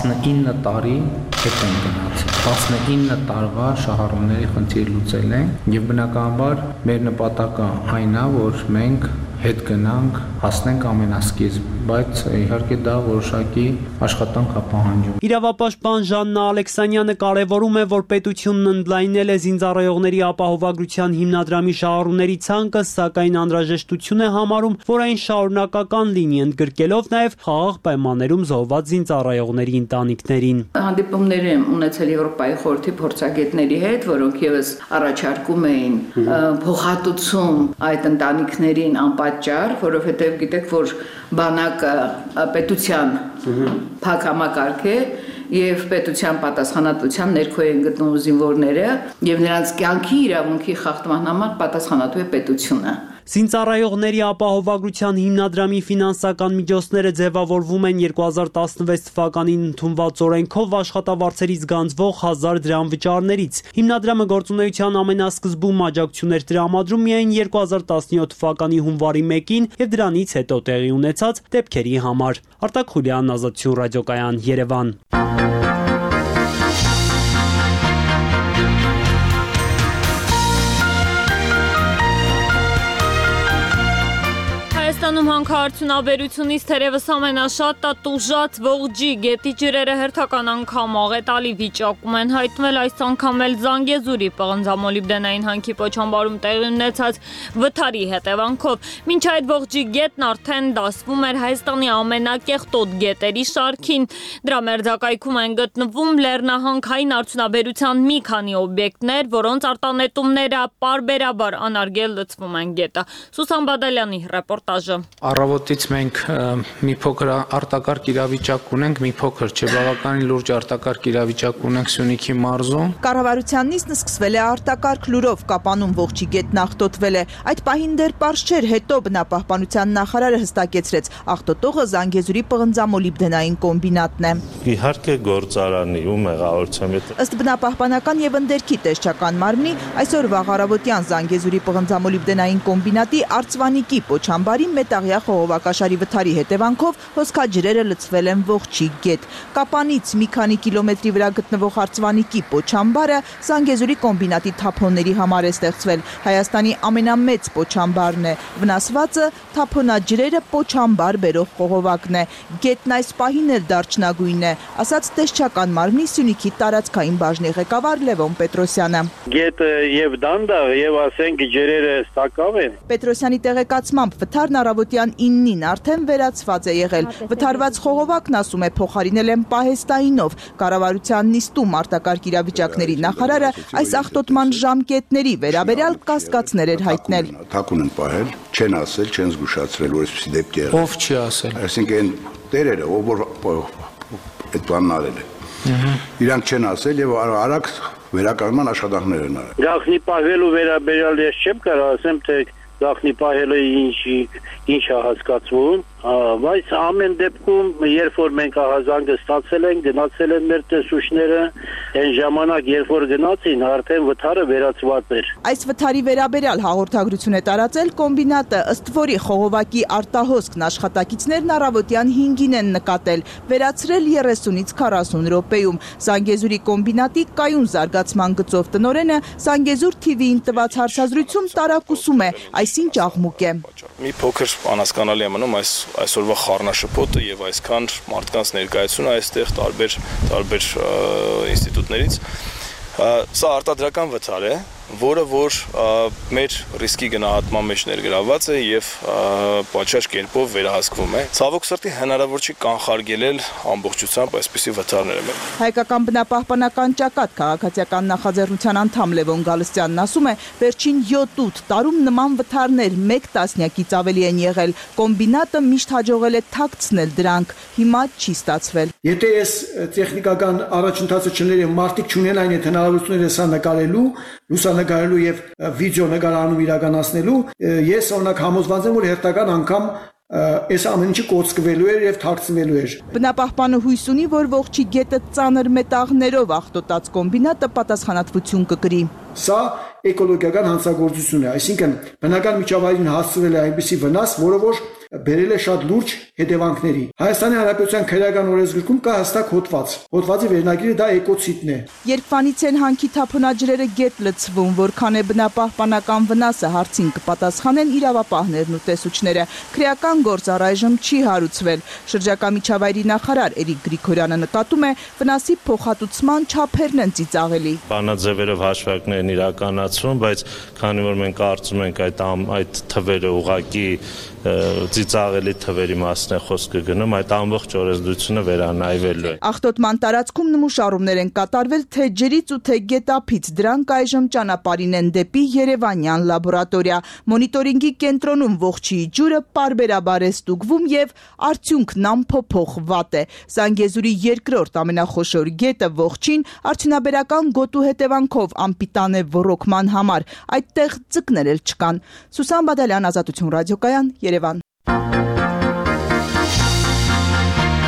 19 տարի հետ են գնացել։ 19 տարվա շահառուների խնդիր լուծել են եւ բնականաբար մեր նպատակը այն է, որ մենք հետ գնանք, հասնենք ամենասկիզբ, բայց իհարկե դա որոշակի աշխատանք է պահանջում։ Իրավապաշտպան Ժաննա Ալեքսանյանը կարևորում է, որ պետությունն ընդլայնել է զինծառայողների ապահովագրության հիմնադրամի շահառուների ցանկը, սակայն անհրաժեշտություն է համարում, որ այն շարունակական լինի, ընդգրկելով նաև խաղաղ պայմաններում զոհված զինծառայողների ընտանիքներին։ Հանդիպումներ եմ ունեցել Եվրոպայի խորհրդի փորձագետների հետ, որոնք եւս առաջարկում էին փոխհատուցում այդ ընտանիքներին անպատճառ, որովհետև գիտեք, որ բանակը պետության փակ համակարգ է եւ պետության պատասխանատվության ներքո են գտնվում զինվորները եւ նրանց կյանքի իրավունքի խախտման համար պատասխանատու է պետությունը։ Զինծառայողների ապահովագրության հիմնադրամի ֆինանսական միջոցները ձևավորվում են 2016 թվականին ընդունված օրենքով աշխատավարձերից գանձվող 1000 դրամ վճարներից։ Հիմնադրամը գործունեության ամենասկզբում աջակցություններ տրամադրում միայն 2017 թվականի հունվարի 1-ին եւ դրանից հետո տեղի ունեցած դեպքերի համար։ Արտակ Խուլյան, Ազատություն ռադիոկայան, Երևան։ Հայաստանում հանքարդյունաբերությունից թերևս ամենաշատը տուժած Ողջի գետի ջրերը հերթական անգամ աղետալի վիճակում են հայտնվել, այս անգամ էլ Զանգեզուրի պղնձամոլիբդենային հանքի պոչամբարում տեղի ունեցած վթարի հետևանքով։ Մինչ այդ Ողջի գետն արդեն դասվում էր Հայաստանի ամենակեղտոտ գետերի շարքին։ Դրա մերձակայքում են գտնվում լեռնահանքային արդյունաբերության մի քանի օբյեկտներ, որոնց արտանետումները պարբերաբար անարգել լցվում են գետը։ Սուսան Բադալյանի ռեպորտաժը։ Առավոտից մենք մի փոքր արտակարգ իրավիճակ ունենք, մի փոքր չէ, բավականին լուրջ արտակարգ իրավիճակ ունենք Սյունիքի մարզում։ Կառավարության նիստն սկսվել է արտակարգ լուրով, Կապանում Ողջի գետն աղտոտվել է։ Այդ պահին դեռ պարզ չէր, հետո բնապահպանության նախարարը հստակեցրեց, աղտոտողը Զանգեզուրի պղնձամոլիբդենային կոմբինատն է։ Իհարկե գործարանի ու մեղավորությամբ։ Ըստ բնապահպանական եւ ընդերքի տեսչական մարմնի, այսօր վաղ առավոտյան Զանգեզուրի պղնձամոլիբդենային կոմբինատի Արծվանիկի պոչամբարի մետաղյա խողովակաշարի վթարի հետևանքով հոսքաջրերը լցվել են Ողջի գետ։ Կապանից մի քանի կիլոմետրի վրա գտնվող Արծվանիկի պոչամբարը Զանգեզուրի կոմբինատի թափոնների համար է ստեղծվել։ Հայաստանի ամենամեծ պոչամբարն է։ Վնասվածը թափոնաջրերը պոչամբար բերող խողովակն է։ Գետն այս պահին էլ դարչնագույն է, ասաց տեսչական մարմնի Սյունիքի տարածքային բաժնի ղեկավար Լևոն Պետրոսյանը։ Գետը եւ դանդաղ եւ ասենք ջրերը ստակավ են։ Պետրոսյանի տեղեկացմամբ վթարն առավոտյան 9-ին արդեն վերացված է եղել։ Վթարված խողովակն, ասում է, փոխարինել են պահեստայինով։ Կառավարության նիստում արտակարգ իրավիճակների նախարարը այս աղտոտման ժամկետների վերաբերյալ կասկածներ էր հայտնել։ Թաքուն են պահել, չեն ասել, չեն զգուշացրել, որ այսպեսի դեպք եղել։ Ով չի ասել։ Այսինքն տերերը, ով որ այդ բանն արել է։ Իրանք չեն ասել եւ արագ վերականգնման աշխատանքներ են արել։ Գախնի պահելու վերաբերյալ ես չեմ կարող ասեմ, թե գախնի պահելը ինչ է հասկացվում, բայց ամեն դեպքում, երբ որ մենք ահազանգը ստացել ենք, գնացել են մեր տեսուչները, այն ժամանակ, երբ որ գնացին, արդեն վթարը վերացված էր։ Այս վթարի վերաբերյալ հաղորդագրություն է տարածել կոմբինատը, ըստ որի խողովակի արտահոսքն աշխատակիցներն առավոտյան 5-ին են նկատել, վերացրել 30-ից 40 րոպեում։ Զանգեզուրի կոմբինատի կայուն զարգացման գծով տնօրենը Զանգեզուր TV-ին տված հարցազրույցում տարակուսում է, այսինչ աղմուկ է։ Մի փոքր անհասկանալի է մնում այսօրվա խառնաշփոթը եւ այսքան մարդկանց ներկայությունը այստեղ տարբեր ինստիտուտներից։ Սա արտադրական վթար է, որը որ մեր ռիսկի գնահատման մեջ ներգրավված է եւ պատշաճ կերպով վերահսկվում է։ Ցավոք սրտի հնարավոր չի կանխարգելել ամբողջությամբ այսպիսի վթարները։ Հայկական բնապահպանական ճակատ քաղաքացիական նախաձեռնության անդամ Լևոն Գալստյանն ասում է, վերջին 7-8 տարում նման վթարներ 1 տասնյակից ավելի են եղել։ Կոմբինատը միշտ հաջողել է թաքցնել դրանք, հիմա չի ստացվել։ Եթե այս տեխնիկական առաջընթացը չներ, մարդիկ չունեն այն հնարավորությունները սա նկարելու, լուսանկարելու եւ վիդեո նկարահանում իրականացնելու, ես օրինակ համոզված եմ, որ հերթական անգամ այս ամեն ինչը կոծկվելու էր եւ թաքցվելու էր։ Բնապահպանը հույս ունի, որ Ողջի գետը ծանր մետաղներով աղտոտած կոմբինատը պատասխանատվություն կկրի։ Սա էկոլոգիական հանցագործություն է, այսինքն բնական միջավայրին հասցվել է այնպիսի վնաս, որը որ բերել է շատ լուրջ հետևանքների։ Հայաստանի Հանրապետության քրեական օրենսգրքում կա հստակ հոդված։ Հոդվածի վերնագիրը դա էկոցիդն է։ Երբ են հանքի թափոնաջրերը գետ լցվում, որքան է բնապահպանական վնասը, հարցին կպատասխանեն իրավապահներն ու տեսուչները։ Քրեական գործ առայժմ չի հարուցվել։ Շրջակա միջավայրի նախարար Էրիկ Գրիգորյանը նկատում է, վնասի փոխհատուցման չափերն են ծիծաղելի։ Բանաձևերով հաշվարկներ են իրականացվում, բայց քանի որ մենք կարծում ենք այդ թվերը ուղղակի ծիծաղելի թվերի մասն է խոսքը գնում, այդ ամբողջ օրենսդրությունը վերանայվելու է։ Աղտոտման տարածքում նմուշառումներ են կատարվել թե ջրից ու թե գետափից, դրանք այժմ ճանապարհին են դեպի Երևանյան լաբորատորիա։ Մոնիտորինգի կենտրոնում Ողջի ջուրը պարբերաբար է ստուգվում եւ արդյունքն անփոփոխ վատ է։ Զանգեզուրի երկրորդ ամենախոշոր գետը Ողջին արդյունաբերական գոտու հետևանքով անպիտան է ոռոգման համար, այդտեղ ձկներ էլ չկան։ Սուսան Բադալյան, Ազատություն ռադիոկայան, Երևան։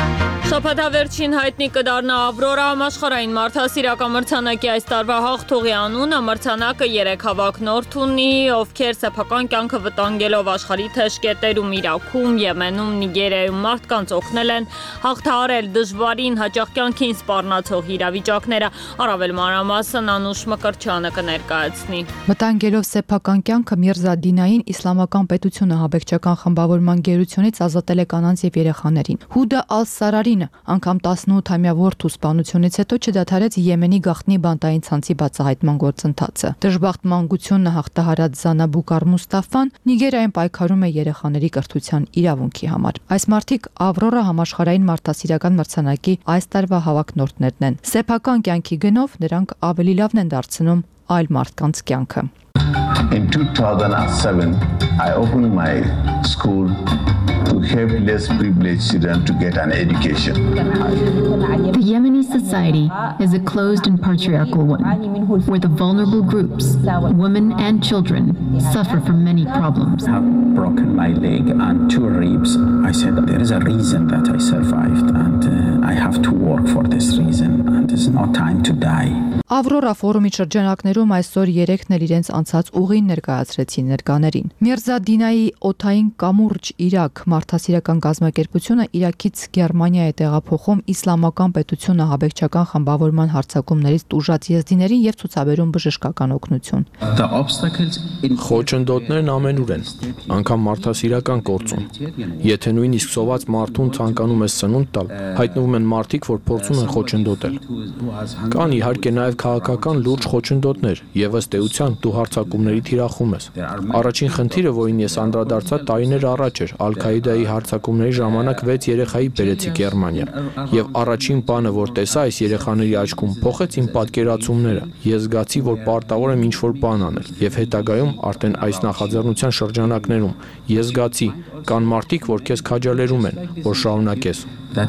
Շաբաթավերջին հայտնի կդառնա Ավրորա համաշխարհային մարդասիրական մրցանակի այս տարվա հաղթողի անունը։ Մրցանակը 3 հավակնորդ ունի, ովքեր սեփական կյանքը վտանգելով աշխարհի թեժկետերում, Իրաքում, Եմենում, Նիգերիայում մարդկանց օգնել են հաղթահարել դժվարին, հաճախ կյանքին սպառնացող իրավիճակները։ Առավել մանրամասն Անուշ Մկրտչյանը կներկայացնի։ Վտանգելով սեփական կյանքը Միրզա Դինային իսլամական պետությունը հաբեկչական խմբավորման գերությունից ազատել է կանանց եւ երեխաներին։ Հուդա Ալ-Սարարին անգամ 18-ամյա որդու սպանությունից հետո չդադարեց Եմենի գաղտնի բանտային ցանցի բացահայտման գործընթացը։ Դժբախտ մանկությունը հաղթահարած Զանաբուկար Մուստաֆան Նիգերիայում պայքարում է երեխաների կրթության իրավունքի համար։ Այս մարդիկ Ավրորա համաշխարհային մարդասիրական մրցանակի այս տարվա հավակնորդներն են։ Սեփական կյանքի գնով նրանք ավելի լավն են դարձնում այլ մարդկանց կյանքը։ In 2007, I opened my school to help less privileged children to get an education. The Yemeni society is a closed and patriarchal one, where the vulnerable groups, women and children, suffer from many problems. I have broken my leg and 2 ribs. I said there is a reason that I survived, and I have to work for this reason, and there's no time to die. Ավրորա ֆորումի շրջանակներում այսօր 3-ն էլ իրենց անցած ուղին ներկայացրեցին ներկաներին։ Միրզա Դինայի օթային կամուրջ Իրաք մարդասիրական կազմակերպությունը Իրաքից Գերմանիա է տեղափոխում իսլամական պետությունը հաբեկչական խմբավորման հարձակումներից տուժած եզդիներին եւ ցուցաբերում բժշկական օգնություն։ Խոչընդոտներն ամենուր են, անգամ մարդասիրական կորցում։ Եթե նույնիսկ սոված մարդուն ցանկանում ես սնունդ տալ, հայտնվում են մարդիկ, որ փորձում են խոչընդոտել։ Կան իհարկե նաեւ քաղաքական լուրջ խոչընդոտներ եւ ըստ էության դու հարձակումների թիրախում ես։ Առաջին խնդիրը, որին ես անդրադարձա տարիներ առաջ էր, Ալ-Քաիդայի հարձակումների ժամանակ 6 երեխայի բերեցի Գերմանիա եւ առաջին բանը, որ տեսա այս երեխաների աչքում, փոխեց իմ պատկերացումները։ Ես զգացի, որ պարտավոր եմ ինչ-որ բան անել եւ հետագայում արդեն այս նախաձեռնության շրջանակներում ես զգացի, կան մարդիկ, որ քեզ քաջալերում են, որ շարունակես։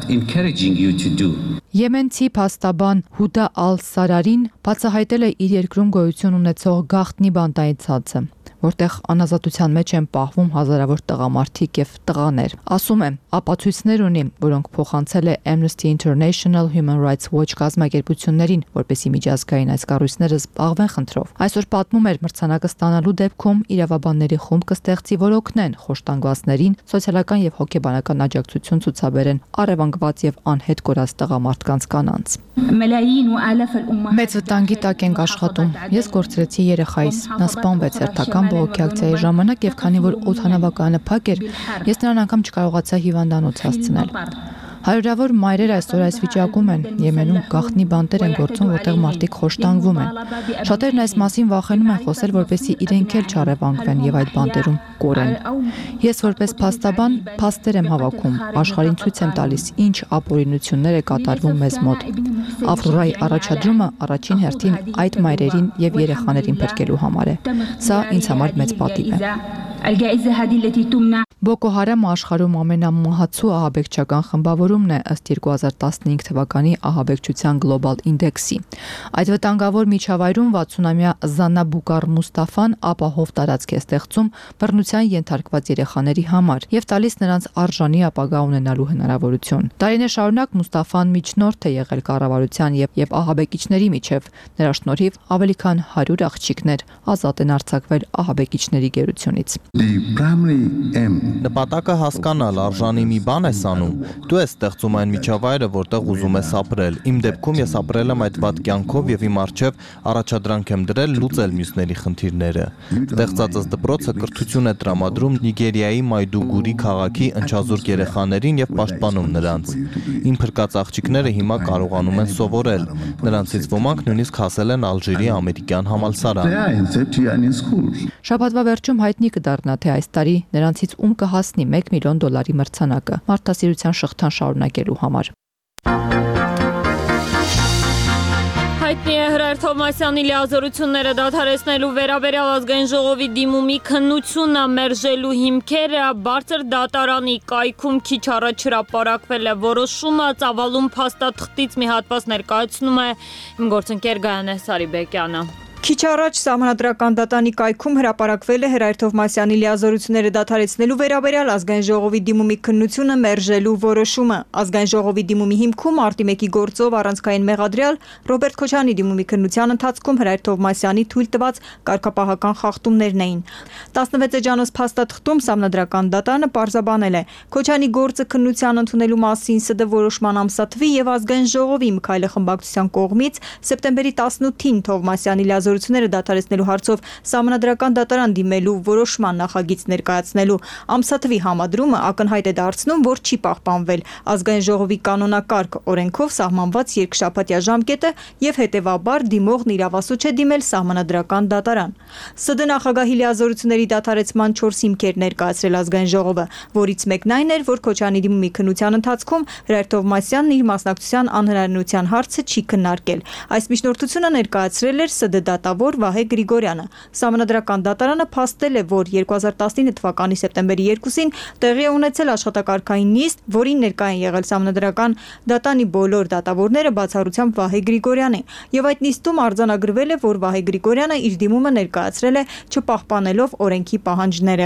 Եմենցի փաստաբան Հուդա Ալ-Սարարին բացահայտել է իր երկրում գոյություն ունեցող գաղտնի բանտային ցանցը, որտեղ անազատության մեջ են պահվում հազարավոր տղամարդիկ եւ տղաներ։ Ասում է, ապացույցներ ունի, որոնք փոխանցել է Amnesty International, Human Rights Watch կազմակերպություններին, որպեսզի միջազգային այս կառույցները զբաղվեն խնդրով։ Այսօր պատմում էր մրցանակը ստանալու դեպքում իրավաբանների խումբ կստեղծի, որ օգնեն խոշտանգվածներին սոցիալական եւ հոգեբանական աջակցություն ցուցաբերեն առևանգված եւ անհետ կորած տղամարդկանց կանանց։ Մեծ վտանգի տակ ենք աշխատում։ Ես կորցրեցի երեխայիս, նա սպանվեց հերթական բողոքի ակցիայի ժամանակ եւ քանի որ օդանավակայանը փակ էր, ես նրան անգամ չկարողացա հիվանդանոց հասցնել։ Հարյուրավոր մայրեր այսօր այս վիճակում են։ Եմենում գաղտնի բանտեր են գործում, որտեղ մարդիկ խոշտանգվում են։ Շատերն այս մասին վախենում են խոսել, որպեսզի իրենք էլ չառևանգվեն եւ այդ բանտերում կորեն։ Ես որպես փաստաբան փաստեր եմ հավաքում, աշխարհին ցույց եմ տալիս, ինչ ապօրինություններ է կատարվում մեզ մոտ։ Ավրորայի առաջադրումը առաջին հերթին այդ մայրերին եւ երեխաներին փրկելու համար է։ Սա ինձ համար մեծ պատիվ է։ Բոկո Հարամը աշխարհում ամենամահացու ահաբեկչական խմբավորումն է ըստ 2015 թվականի ահաբեկչության գլոբալ ինդեքսի։ Այդ վտանգավոր միջավայրում 60-ամյա Զանաբուկար Մուստաֆան ապահով տարածք է ստեղծում բռնության ենթարկված երեխաների համար եւ տալիս նրանց արժանի ապագա ունենալու հնարավորություն։ Տարիներ շարունակ Մուստաֆան միջնորդ է եղել կառավարության եւ ահաբեկիչների միջև։ Նրա շնորհիվ ավելի քան 100 աղջիկներ ազատ են արձակվել ահաբեկիչների գերությունից։ Նպատակը հասկանալ, արժանի մի բան ես անում, դու ես ստեղծում այն միջավայրը, որտեղ ուզում ես ապրել։ Իմ դեպքում ես ապրել եմ այդ վատ կյանքով եւ իմ առջեւ առաջադրանք եմ դրել լուծել մյուսների խնդիրները։ Ստեղծածս դպրոցը կրթություն է տրամադրում Նիգերիայի Մայդուգուրի քաղաքի ընչազուրկ երեխաներին եւ պաշտպանում նրանց։ Իմ փրկած աղջիկները հիմա կարողանում են սովորել։ Նրանցից ոմանք նույնիսկ հասել են Ալժիրի ամերիկյան համալսարան։ Շաբաթվա վերջում հայտնի կդառնա, թե այս տարի նրանցից ում կհասնի $1 միլիոն մրցանակը մարդասիրության շղթան շարունակելու համար։ Հայտնի է Հրայր Թովմասյանի լիազորությունները դադարեցնելու վերաբերյալ ազգային ժողովի դիմումի քննությունը մերժելու հիմքերը բարձր դատարանի կայքում քիչ առաջ հրապարակվել է որոշումը ծավալուն փաստաթղթից մի հատված ներկայացնում է իմ գործընկեր Գայանե Սարիբեկյանը։ Քիչ առաջ Սահմանադրական դատանի կայքում հրապարակվել է Հրայր Թովմասյանի լիազորությունները դադարեցնելու վերաբերյալ ազգային ժողովի դիմումի քննությունը մերժելու որոշումը։ Ազգային ժողովի դիմումի հիմքում մարտի 1-ի գործով առանցքային մեղադրյալ Ռոբերտ Քոչարյանի դիմումի քննության ընթացքում Հրայր Թովմասյանի թույլ տված կարգապահական խախտումներն էին։ 16-ջանոց փաստաթղթում Սահմանադրական դատարանը պարզաբանել է Քոչարյանի գործը քննության ընդունելու մասին ՍԴ որոշման ամսաթվի եւ ազգային ժողովի Մքայլե խմբակցության կողմից սեպտեմբերի 18-ին Թովմասյանի լիազորությունները դադարեցնելու հարցով Սահմանադրական դատարան դիմելու որոշման նախագիծ ներկայացնելու ամսաթվի համադրումը ակնհայտ է դարձնում, որ չի պահպանվել ազգային ժողովի կանոնակարգ օրենքով սահմանված երկշաբաթյա ժամկետը եւ հետեւաբար դիմողն իրավասու չէ դիմել Սահմանադրական դատարան։ ՍԴ նախագահի լիազորությունների դադարեցման 4 հիմքեր ներկայացրել ազգային ժողովը, որից մեկն այն էր, որ Քոչարյանի դիմումի քննության ընթացքում Հրայր Թովմասյանն իր մասնակցության անհնարինության հարցը չի քննարկել։ Այս միջնորդությունը ներկայացրել էր ՍԴ դատավոր Վահե Գրիգորյանը։ Սահմանադրական դատարանը փաստել է, որ 2019 թվականի սեպտեմբերի 2-ին տեղի է ունեցել աշխատակարգային նիստ, որին ներկա են եղել Սահմանադրական դատանի բոլոր դատավորները բացառությամբ Վահե Գրիգորյանի, եւ այդ նիստում արձանագրվել է, որ Վահե Գրիգորյանը իր դիմումը ներկայացրել է չպահպանելով օրենքի պահանջները։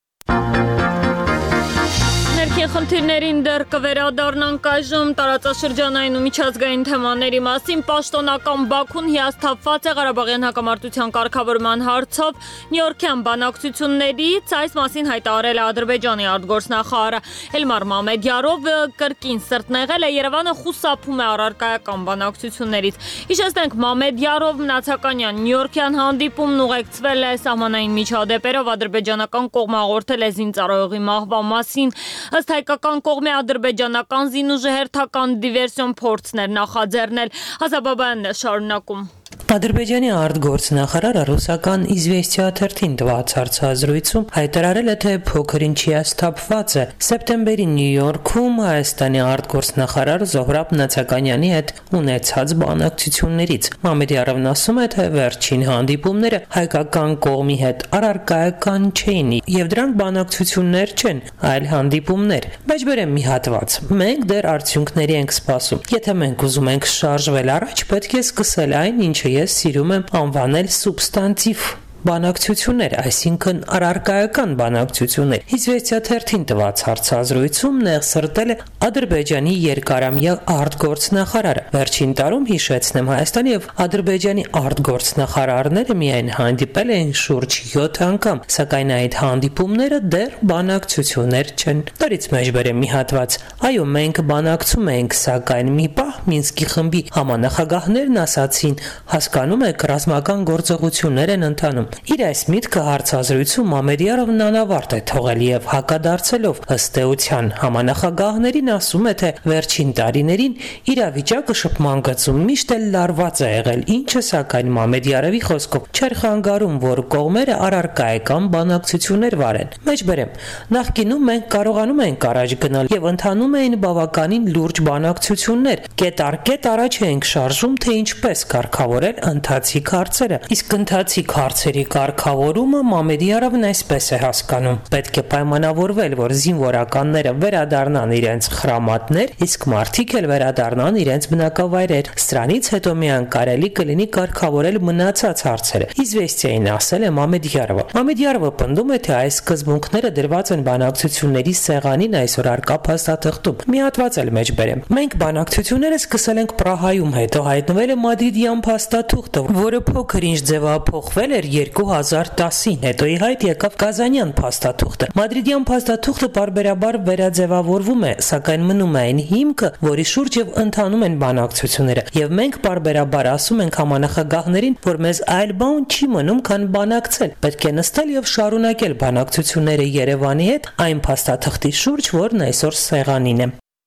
Ներքին խնդիրներին դեռ կվերադառնանք այժմ տարածաշրջանային ու միջազգային թեմաների մասին։ Պաշտոնական Բաքուն հիասթափված է Ղարաբաղյան հակամարտության կարգավորման հարցով Նյույորքյան բանակցություններից, այս մասին հայտարարել է Ադրբեջանի արտգործնախարար Էլմար Մամեդյարովը, կրկին սրտնեղել է Երևանը խուսափում է առարկայական բանակցություններից։ Հիշեցնենք, Մամեդյարով Մնացականյան Նյույորքյան հանդիպումն ուղեկցվել է սահմանային միջադեպերով, ադրբեջանական կողմը հաղորդել է զինծառայողի մահվան մասին։ Ըստ հայկական կողմի ադրբեջանական զինուժը հերթական դիվերսիոն փորձներ նախաձեռնել։ Հազաբաբայանն է շարունակում։ Ադրբեջանի արտգործնախարարը ռուսական «Իզվեստիա» թերթին տված հարցազրույցում հայտարարել է, թե փոքր-ինչ հիասթափված է սեպտեմբերի Նյու Յորքում Հայաստանի արտգործնախարար Զոհրաբ Նացականյանի հետ ունեցած բանակցություններից։ Մամեդյարովն ասում է, թե վերջին հանդիպումները հայկական կողմի հետ առարկայական չէին եւ դրանք բանակցություններ չեն, այլ հանդիպումներ։ Բայց բերեմ մի հատված։ Մենք դեռ արդյունքների ենք սպասում։ Եթե մենք ուզում ենք շարժվել առաջ, պետք է սկսել այն, ինչը ես սիրում եմ անվանել սուբստանտիվ բանակցություններ, այսինքն առարկայական բանակցություններ։ «Իզվեստիա» թերթին տված հարցազրույցում նեղսրտել է Ադրբեջանի երկարամյա արտգործնախարարը։ Վերջին տարում, հիշեցնեմ, Հայաստանի եւ Ադրբեջանի արտգործնախարարները միայն հանդիպել են շուրջ 7 անգամ, սակայն այդ հանդիպումները դեռ բանակցություններ չեն։ Դրանից մեջ բերեմ մի հատված։ Այո, մենք բանակցում ենք, սակայն մի պահ Մինսկի խմբի համանախագահներն ասացին, հասկանում եք, ռազմական գործողություններ են ընթանում։ Իր այս միտքը հարցազրույցում Մամեդյարովն անավարտ է թողել եւ հակադարձելով ըստ էության համանախագահներին ասում է, թե վերջին տարիներին իրավիճակը շփման գծում միշտ էլ լարված է եղել, ինչը սակայն Մամեդյարովի խոսքով չէր խանգարում, որ կողմերը առարկայական բանակցություններ վարեն։ Մեջբերեմ, նախկինում մենք կարողանում ենք առաջ գնալ եւ ընթանում էին բավականին լուրջ բանակցություններ։ Կետ առ կետ առաջ ենք շարժում, թե ինչպես կարգավորել ընթացիկ հարցերը։ Իսկ ընթացիկ հարցերի կարգավորումը Մամեդյարովն այսպես է հասկանում. պետք է պայմանավորվել, որ զինվորականները վերադառնան իրենց խրամատներ, իսկ մարդիկ էլ վերադառնան իրենց բնակավայրեր։ Սրանից հետո միայն կարելի կլինի կարգավորել մնացած հարցերը։ «Իզվեստիային» ասել է Մամեդյարովը։ Մամեդյարովը պնդում է, թե այս սկզբունքները դրված են բանակցությունների սեղանին այսօր արկա փաստաթղթում։ Մի հատված էլ մեջ բերեմ։ Մենք բանակցությունները սկսել ենք Պրահայում, հետո հայտնվել է Մադրիդյան փաստաթուղթը, որը փոքր-ինչ ձևափոխվել էր 2010-ին, հետո ի հայտ եկավ Կազանյան փաստաթուղթը։ Մադրիդյան փաստաթուղթը պարբերաբար վերաձևավորվում է, սակայն մնում է այն հիմքը, որի շուրջև ընթանում են բանակցությունները, եւ մենք պարբերաբար ասում ենք համանախագահներին, որ մեզ այլ բան չի մնում, քան բանակցել։ Պետք է նստել եւ շարունակել բանակցությունները Երևանի հետ այն փաստաթղթի շուրջ, որն այսօր սեղանին է։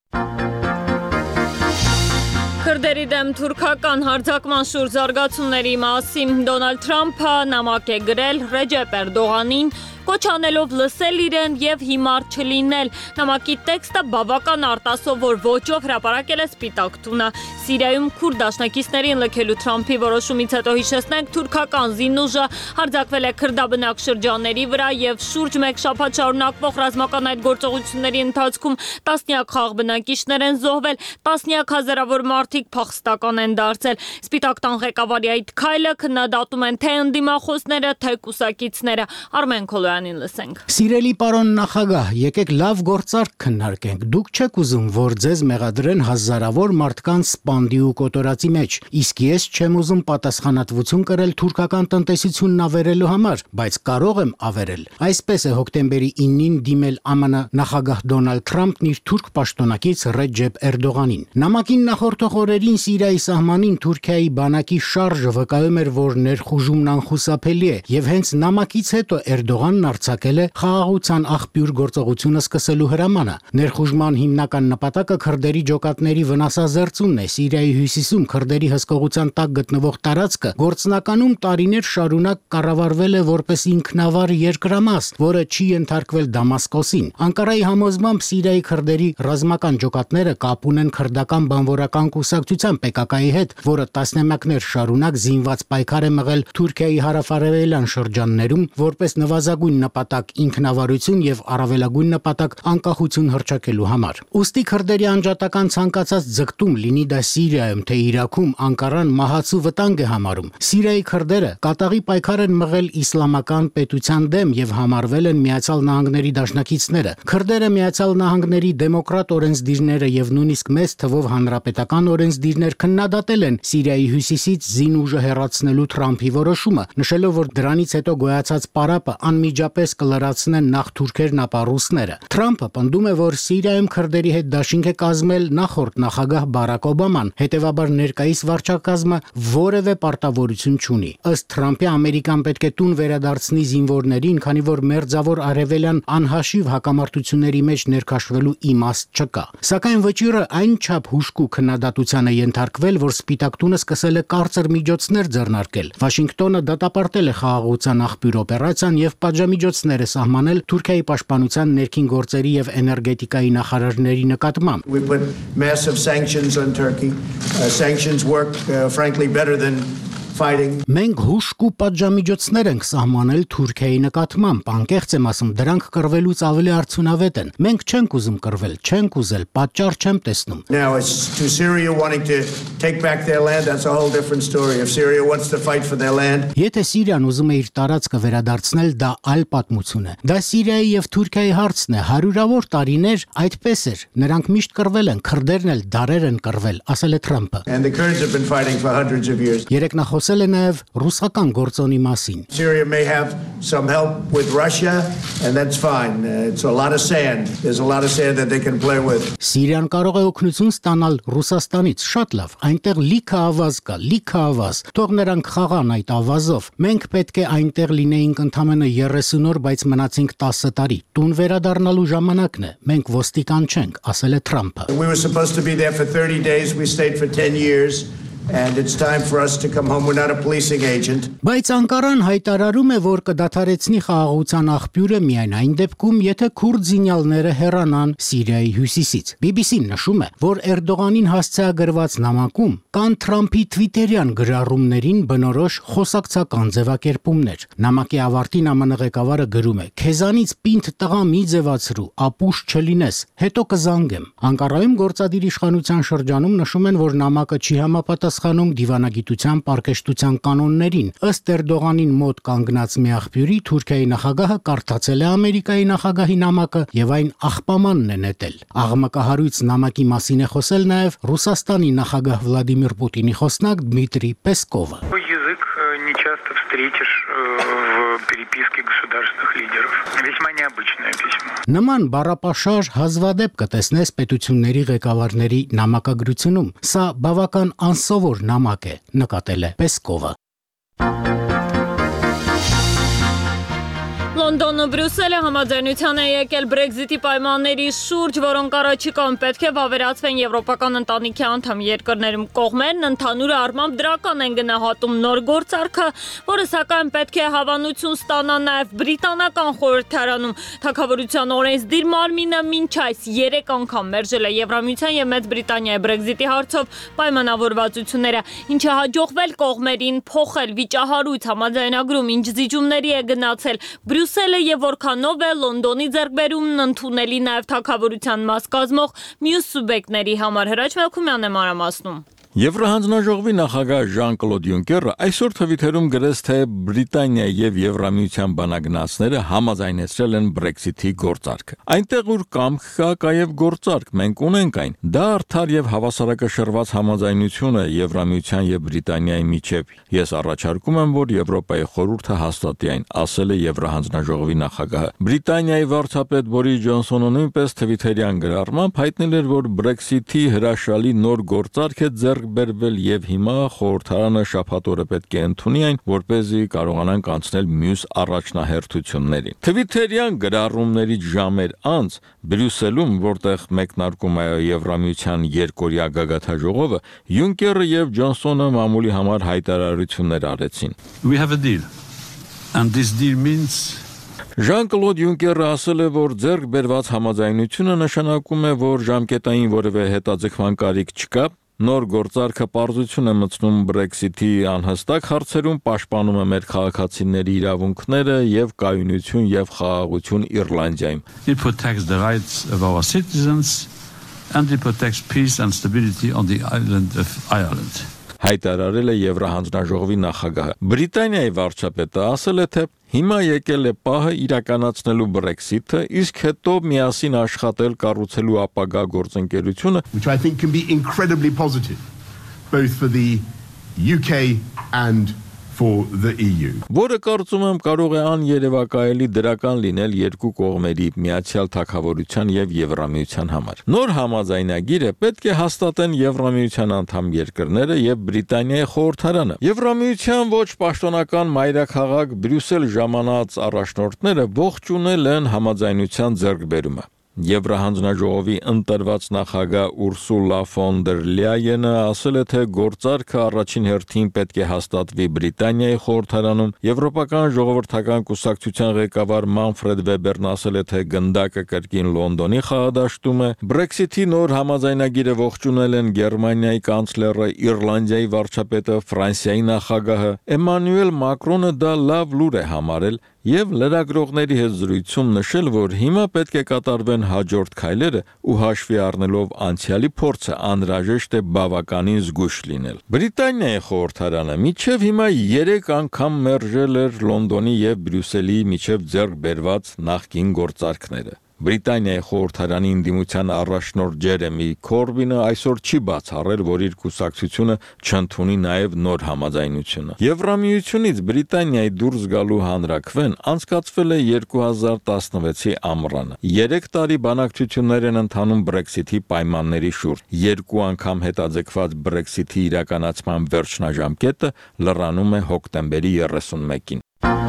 Քրդերի դեմ թուրքական հարձակման շուրջ զարգացումների մասին Դոնալդ Թրամփը նամակ է գրել Ռեջեփ Էրդողանին, կոչ անելով լսել իրեն եւ հիմար չլինել։ Նամակի տեքստը բավական արտասովոր ոճով հրապարակել է Սպիտակ տունը։ Սիրիայում քուրդ դաշնակիցներին լքելու Թրամփի որոշումից հետո հիշեցնենք, թուրքական զինուժը հարձակվել է քրդաբնակ շրջանների վրա եւ շուրջ 1 շաբաթ շարունակվող ռազմական այդ գործողությունների ընթացքում տասնյակ խաղ բնակիչներ են զոհվել, տասնյակ հազարավոր մարդիկ փախստի փախստական են դարձել։ Սպիտակ տան ղեկավարի այդ քայլը քննադատում են թե ընդդիմախոսները, թե կուսակիցները։ Արմեն Քոլոյանին լսենք։ Սիրելի պարոն նախագահ, եկեք լավ գործարք քննարկենք։ Դուք չեք ուզում, որ ձեզ մեղադրեն հազարավոր մարդկանց սպանդի ու կոտորածի մեջ, իսկ ես չեմ ուզում պատասխանատվություն կրել թուրքական տնտեսությունն ավերելու համար, բայց կարող եմ ավերել։ Այսպես է հոկտեմբերի 9-ին դիմել ԱՄՆ նախագահ Դոնալդ Թրամփն իր թուրք պաշտոնակից Ռեջեփ Էրդողանին։ Նամակին նախորդող օրերին Սիրիայի սահմանին Թուրքիայի բանակի շարժը վկայում էր, որ ներխուժումն անխուսափելի է, եւ հենց նամակից հետո Էրդողանն արձակել է խաղաղության աղբյուր գործողությունը սկսելու հրամանը։ Ներխուժման հիմնական նպատակը քրդերի ջոկատների վնասազերծումն է։ Սիրիայի հյուսիսում քրդերի հսկողության տակ գտնվող տարածքը գործնականում տարիներ շարունակ կառավարվել է որպես ինքնավար երկրամաս, որը չի ենթարկվել Դամասկոսին։ Անկարայի համոզմամբ Սիրիայի քրդերի ռազմական ջոկատները կապ ունեն քրդական բանվորական կուսակցության PKK-ի հետ, որը տասնամյակներ շարունակ զինված պայքար է մղել Թուրքիայի հարավարևելյան շրջաններում որպես նվազագույն նպատակ ինքնավարություն եւ առավելագույն նպատակ անկախություն հռչակելու համար։ Ուստի քրդերի անջատական ցանկացած ձգտում լինի դա Սիրիայում թե Իրաքում, Անկարան մահացու վտանգ է համարում։ Սիրիայի քրդերը կատաղի պայքար են մղել իսլամական պետության դեմ եւ համարվել են Միացյալ Նահանգների դաշնակիցները։ Քրդերը Միացյալ Նահանգների դեմոկրատ օրենսդիրները եւ նույնիսկ մեծ թվով հանրապետական օրենսդիրներ քննադատել են Սիրիայի հյուսիսից զինուժը հեռացնելու Թրամփի որոշումը, նշելով, որ դրանից հետո գոյացած պարապը անմիջապես կլրացնեն նախ թուրքերն, ապա ռուսները։ Թրամփը պնդում է, որ Սիրիայում քրդերի հետ դաշինք է կազմել նախորդ նախագահ Բարակ Օբաման, հետևաբար ներկայիս վարչակազմը որևէ պարտավորություն չունի։ Ըստ Թրամփի Ամերիկան պետք է տուն վերադարձնի զինվորներին, քանի որ մերձավոր արևելյան անհաշիվ հակամարտությունների մեջ ներքաշվելու իմաստ չկա։ Սակայն վճիռը այնչափ հուժկու քննադատության է ենթարկվել, որ Սպիտակ տունը սկսել է կարծր միջոցներ ձեռնարկել։ Վաշինգտոնը դատապարտել է խաղաղության աղբյուր օպերացիան եւ պատժամիջոցներ է սահմանել Թուրքիայի պաշտպանության, ներքին գործերի եւ էներգետիկայի նախարարների նկատմամբ։ We put massive sanctions on Turkey. Sanctions work frankly better than fighting. Մենք հուժկու պատժամիջոցներ ենք սահմանել Թուրքիայի նկատմամբ, անկեղծ եմ ասում, դրանք կռվելուց ավելի արդյունավետ են։ Մենք չենք ուզում կռվել, չենք ուզել, պատճառ չեմ տեսնում։ Now it's to Syria wanting to take back their land, that's a whole different story. If Syria wants to fight for their land. Եթե Սիրիան ուզում է իր տարածքը վերադարձնել, դա այլ պատմություն է։ Դա Սիրիայի եւ Թուրքիայի հարցն է։ Հարյուրավոր տարիներ այդպես էր։ Նրանք միշտ կռվել են, քրդերն էլ դարեր են կռվել, ասել է Թրամփը։ And the Kurds have been fighting for hundreds of years. Երեք նախ խոսել է նաև ռուսական գործոնի մասին։ Syria may have some help with Russia and that's fine. It's a lot of sand. There's a lot of sand that they can play with. Սիրիան կարող է օգնություն ստանալ Ռուսաստանից, շատ լավ։ Այնտեղ լիքը ավազ կա, լիքը ավազ։ Թող նրանք խաղան այդ ավազով։ Մենք պետք է այնտեղ լինեինք ընդամենը 30 օր, բայց մնացինք 10 տարի։ Տուն վերադառնալու ժամանակն է։ Մենք ոստիկան չենք, ասել է Թրամփը։ We were supposed to be there for 30 days. We stayed for 10 years. And it's time for us to come home. We're not a policing agent. Բայց Անկարան հայտարարում է, որ կդադարեցնի խաղաղության աղբյուրը միայն այն դեպքում, եթե քուրդ զինյալները հեռանան Սիրիայի հյուսիսից։ BBC-ն նշում է, որ Էրդողանին հասցեագրված նամակում կան Թրամփի թվիտերյան գրառումներին բնորոշ խոսակցական ձևակերպումներ։ Նամակի ավարտին ԱՄՆ ղեկավարը գրում է. «Քեզանից պինդ տղա մի ձևացրու, ապուշ չլինես, հետո կզանգեմ»։ Անկարայում գործադիր իշխանության շրջանում նշում են, որ նամակը չի համապատասխանում դիվանագիտության պարկեշտության կանոններին։ Ըստ Էրդողանին մոտ կանգնած մի աղբյուրի Թուրքիայի նախագահը կարդացել է Ամերիկայի նախագահի նամակը եւ այն աղբամանն է նետել։ Աղմկահարույց նամակի մասին է խոսել նաեւ Ռուսաստանի նախագահ Վլադիմիր Պուտինի խոսնակ Դմիտրի Պեսկովը։ Не часто встретишь в переписке государственных лидеров. Весьма необычное письмо. Նման բառապաշար հազվադեպ կտեսնես պետությունների ղեկավարների նամակագրությունում։ Սա բավական անսովոր նամակ է, նկատել է Պեսկովը։ Լոնդոնը Բրյուսելը համաձայնության է եկել Brexit-ի պայմանների շուրջ, որոնք առաջիկայում պետք է վավերացվեն եվրոպական ընտանիքի անդամ երկրներում։ Կողմերն ընդհանուր առմամբ դրական են գնահատում նոր գործարքը, որը սակայն պետք է հավանություն ստանա նաև բրիտանական խորհրդարանում։ Թագավորության օրենսդիր մարմինը մինչ այս 3 անգամ մերժել է Եվրամիության եւ Մեծ Բրիտանիայի Brexit-ի հարցով պայմանավորվածությունները, ինչը հաջողվել կողմերին փոխել վիճահարույց համաձայնագրում, ինչ զիջումների է գնացել։ Բրյուսելը եւ որքանով է Լոնդոնի ձեռքբերումն ընդունելի նաև թագավորության մաս կազմող մյուս սուբյեկտների համար։ Հրաչ Մելքումյանն է մանրամասնում։ Եվրահանձնաժողովի նախագահ Ժան-Կլոդ Յունկերը այսօր Թվիտերում գրեց, թե Բրիտանիայի եւ Եվրամիության բանագնացները համաձայնեցրել են Brexit-ի գործարքը։ Այնտեղ ուր կամք կա, կա եւ գործարք, մենք ունենք այն։ Դա արդար եւ հավասարակշռված համաձայնություն է Եվրամիության եւ Բրիտանիայի միջեւ։ Ես առաջարկում եմ, որ Եվրոպայի խորհուրդը հաստատի այն, ասել է Եվրահանձնաժողովի նախագահը։ Բրիտանիայի վարչապետ Բորիս Ջոնսոնը նույնպես Թվիտերյան գրառմամբ հայտնել էր, որ Brexit-ի հրաշալի նոր գործարք է ձեռք բերվել եւ հիմա խորհրդարանը շաբաթօրը պետք է ընդունի այն, որպեսզի կարողանանք անցնել մյուս առաջնահերթություններին։ Թվիտերյան գրառումներից ժամեր անց Բրյուսելում, որտեղ մեկնարկում է Եվրամիության երկօրյա գագաթաժողովը, Յունկերը եւ Ջոնսոնը մամուլի համար հայտարարություններ արեցին։ We have a deal. And this deal means Ժան-Կլոդ Յունկերը ասել է, որ ձեռք բերված համաձայնությունը նշանակում է, որ ժամկետային որևէ հետաձգման կարիք չկա։ Նոր գործարքը պարզություն է մտցնում Brexit-ի անհստակ հարցերում, պաշտպանում է մեր քաղաքացիների իրավունքները եւ կայունություն եւ խաղաղություն Իռլանդիայում։ it protects the rights of our citizens and it protects peace and stability on the island of Ireland. Հայտարարել է Եվրահանձնաժողովի նախագահը։ Բրիտանիայի վարչապետը ասել է, թե հիմա եկել է պահը իրականացնելու Brexit-ը, իսկ հետո միասին աշխատել կառուցելու ապագա գործընկերությունը, which I think can be incredibly positive both for the UK and for the EU. Որը կարծում եմ կարող է աներևակայելի դրական լինել երկու կողմերի Միացյալ Թագավորության եւ Եվրամիության համար։ Նոր համաձայնագիրը պետք է հաստատեն Եվրամիության անդամ երկրները եւ Բրիտանիայի խորհրդարանը։ Եվրամիության ոչ պաշտոնական մայրաքաղաք Բրյուսել ժամանած առաջնորդները ողջունել են համաձայնության ձեռքբերումը։ Եվրահանձնաժողովի ընտրված նախագահ Ուրսուլա ֆոն դեր Լյայենը ասել է, թե գործարքը առաջին հերթին պետք է հաստատվի Բրիտանիայի խորհրդարանում։ Եվրոպական ժողովրդական կուսակցության ղեկավար Մանֆրեդ Վեբերն ասել է, թե գնդակը կրկին Լոնդոնի խաղադաշտում է։ Brexit-ի նոր համաձայնագիրը ողջունել են Գերմանիայի կանցլերը, Իռլանդիայի վարչապետը, Ֆրանսիայի նախագահը։ Էմանուել Մակրոնը դա լավ լուր է համարել եւ լրագրողների հետ զրույցում նշել, որ հիմա պետք է կատարվեն հաջորդ քայլերը ու հաշվի առնելով անցյալի փորձը անհրաժեշտ է բավականին զգույշ լինել։ Բրիտանիայի խորհրդարանը միջև հիմա 3 անգամ մերժել էր Լոնդոնի եւ Բրյուսելի միջև ձեռք բերված նախկին գործարքները։ Բրիտանիայի խորհրդարանի ընդդիմության առաջնորդ Ջերեմի Քորբինը այսօր չի բացառել, որ իր կուսակցությունը չընդունի նաև նոր համաձայնությունը։ Եվրամիությունից Բրիտանիայի դուրս գալու հանրաքվեն անցկացվել է 2016-ի ամռանը։ 3 տարի բանակցություններ են ընթանում Brexit-ի պայմանների շուրջ։ 2 անգամ հետաձգված Brexit-ի իրականացման վերջնաժամկետը լրանում է հոկտեմբերի 31-ին։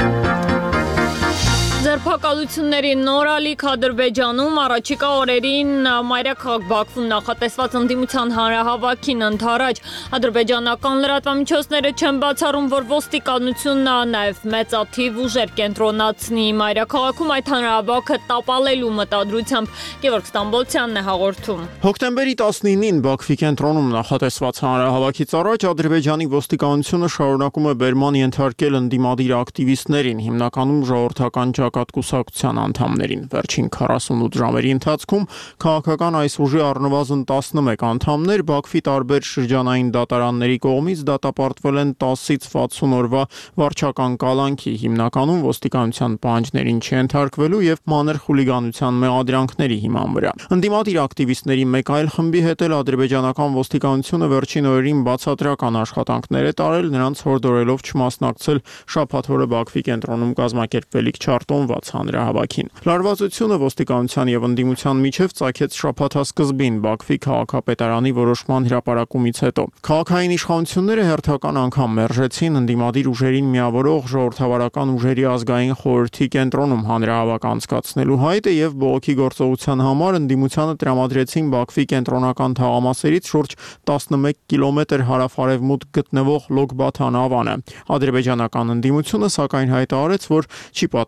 Ձերբակալությունների նոր ալիք Ադրբեջանում առաջիկա օրերին մայրաքաղաք Բաքվում նախատեսված ընդդիմության հանրահավաքին ընդառաջ ադրբեջանական լրատվամիջոցները չեն բացառում, որ ոստիկանությունն նաև մեծաթիվ ուժեր կենտրոնացնի մայրաքաղաքում այդ հանրահավաքը տապալելու մտադրությամբ։ Գևորգ Ստամբոլցյանն է հաղորդում։ Հոկտեմբերի 19-ին Բաքվի կենտրոնում նախատեսված հանրահավաքից առաջ Ադրբեջանի ոստիկանությունը շարունակում է բերման ենթարկել ընդդիմադիր ակտիվիստներին, հիմնականում ժողովրդական կուսակցության անդամներին։ Վերջին 48 ժամերի ընթացքում քաղաքական այս ուժի առնվազն 11 անդամներ Բաքվի տարբեր շրջանային դատարանների կողմից դատապարտվել են 10-ից 60 օրվա վարչական կալանքի, հիմնականում ոստիկանության պահանջներին չենթարկվելու եւ մանր խուլիգանության մեղադրանքների հիման վրա։ Ընդդիմադիր ակտիվիստների մեկ այլ խմբի հետ էլ ադրբեջանական ոստիկանությունը վերջին օրերին բացատրական աշխատանքներ է տարել, նրանց հորդորելով չմասնակցել շաբաթօրը Բաքվի կենտրոնում կազմակերպվելիք չարտոնված հանրահավաքին։ Լարվածությունը ոստիկանության եւ ընդդիմության միջև ծագեց շաբաթասկզբին Բաքվի քաղաքապետարանի որոշման հրապարակումից հետո։ Քաղաքային իշխանությունները հերթական անգամ մերժեցին ընդդիմադիր ուժերին միավորող ժողովրդավարական ուժերի ազգային խորհրդի կենտրոնում հանրահավաք անցկացնելու հայտը եւ բողոքի գործողության համար ընդդիմությանը տրամադրեցին Բաքվի կենտրոնական թաղամասերից շուրջ 11 կիլոմետր հարավ-արևմուտք գտնվող Լոկբաթան ավանը։ Ադրբեջանական ընդդիմությունը սակայն հայտարարեց, որ չի պատրաստվում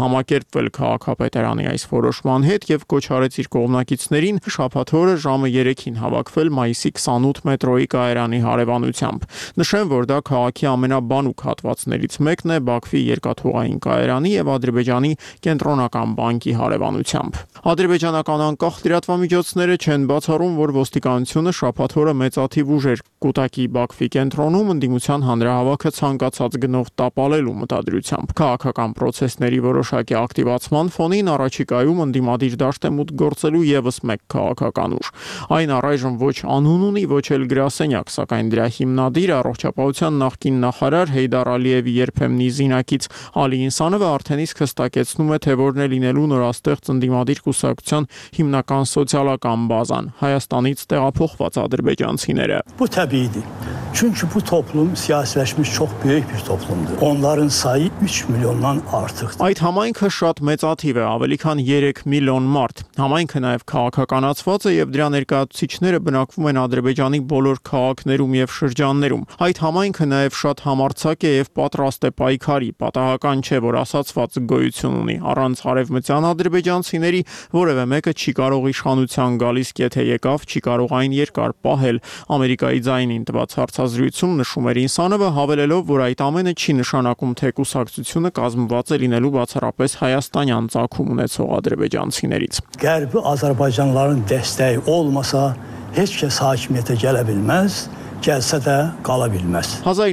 համակերպվել քաղաքապետարանի այս որոշման հետ եւ կոչ արեց իր կողմնակիցներին շաբաթ օրը ժամը 3-ին հավաքվել մայիսի 28 մետրոյի կայարանի հարևանությամբ։ Նշեմ, որ դա քաղաքի ամենաբանուկ հատվածներից մեկն է Բաքվի երկաթուղային կայարանի եւ Ադրբեջանի կենտրոնական բանկի հարևանությամբ։ Ադրբեջանական անկախ լրատվամիջոցները չեն բացառում, որ ոստիկանությունը շաբաթ օրը մեծաթիվ ուժեր Կուտակի Բաքվի կենտրոնում ընդդիմության հանրահավաքը ցանկացած գնով տապալելու մտադրությամբ։ Քաղաքական process-ների որոշակի ակտիվացման ֆոնին առաջիկայում ընդդիմադիր դաշտ է մուտք գործելու եւս մեկ քաղաքական ուժ։ Այն առայժմ ոչ անուն ունի, ոչ էլ գրասենյակ, սակայն դրա հիմնադիր առողջապահության նախկին նախարար Հեյդար Ալիևի երբեմնի զինակից Ալի Ինսանովը արդեն իսկ հստակեցնում է, թե որն է լինելու նորաստեղծ ընդդիմադիր կուսակցության հիմնական սոցիալական բազան՝ Հայաստանից տեղափոխված ադրբեջանցիները։ Bu təbiidir. Çünki bu toplum siyasiləşmiş çox böyük bir toplumdur. Onların sayı 3 milyondan artıqdır. Այդ համայնքը շատ մեծաթիվ է, ավելի քան 3 միլիոն մարդ։ Համայնքը նաև քաղաքականացված է եւ դրա ներկայացուցիչները բնակվում են Ադրբեջանի բոլոր քաղաքներում եւ շրջաններում։ Այդ համայնքը նաև շատ համարձակ է եւ պատրաստ է պայքարի։ Պատահական չէ, որ ասացված գոյություն ունի։ Առանց արևմտյան ադրբեջանցիների որևէ մեկը չի կարող իշխանության գալիս, եթե եկավ, չի կարող այն երկար պահել։ Ամերիկայի ձայնին տված հարցազրույցում նշում էր Ինսանովը, հավելելով, որ այդ ամենը չի նշանակում, թե կուսակցությունը կազմված է լինելու բացառապես հայաստանյան ծագում ունեցող ադրբեջանցիներից։ Qərbi Azərbaycanlıların dəstəyi olmasa heç kəs hakimiyyətə gələ bilməz. Gəlsə də qala bilməz։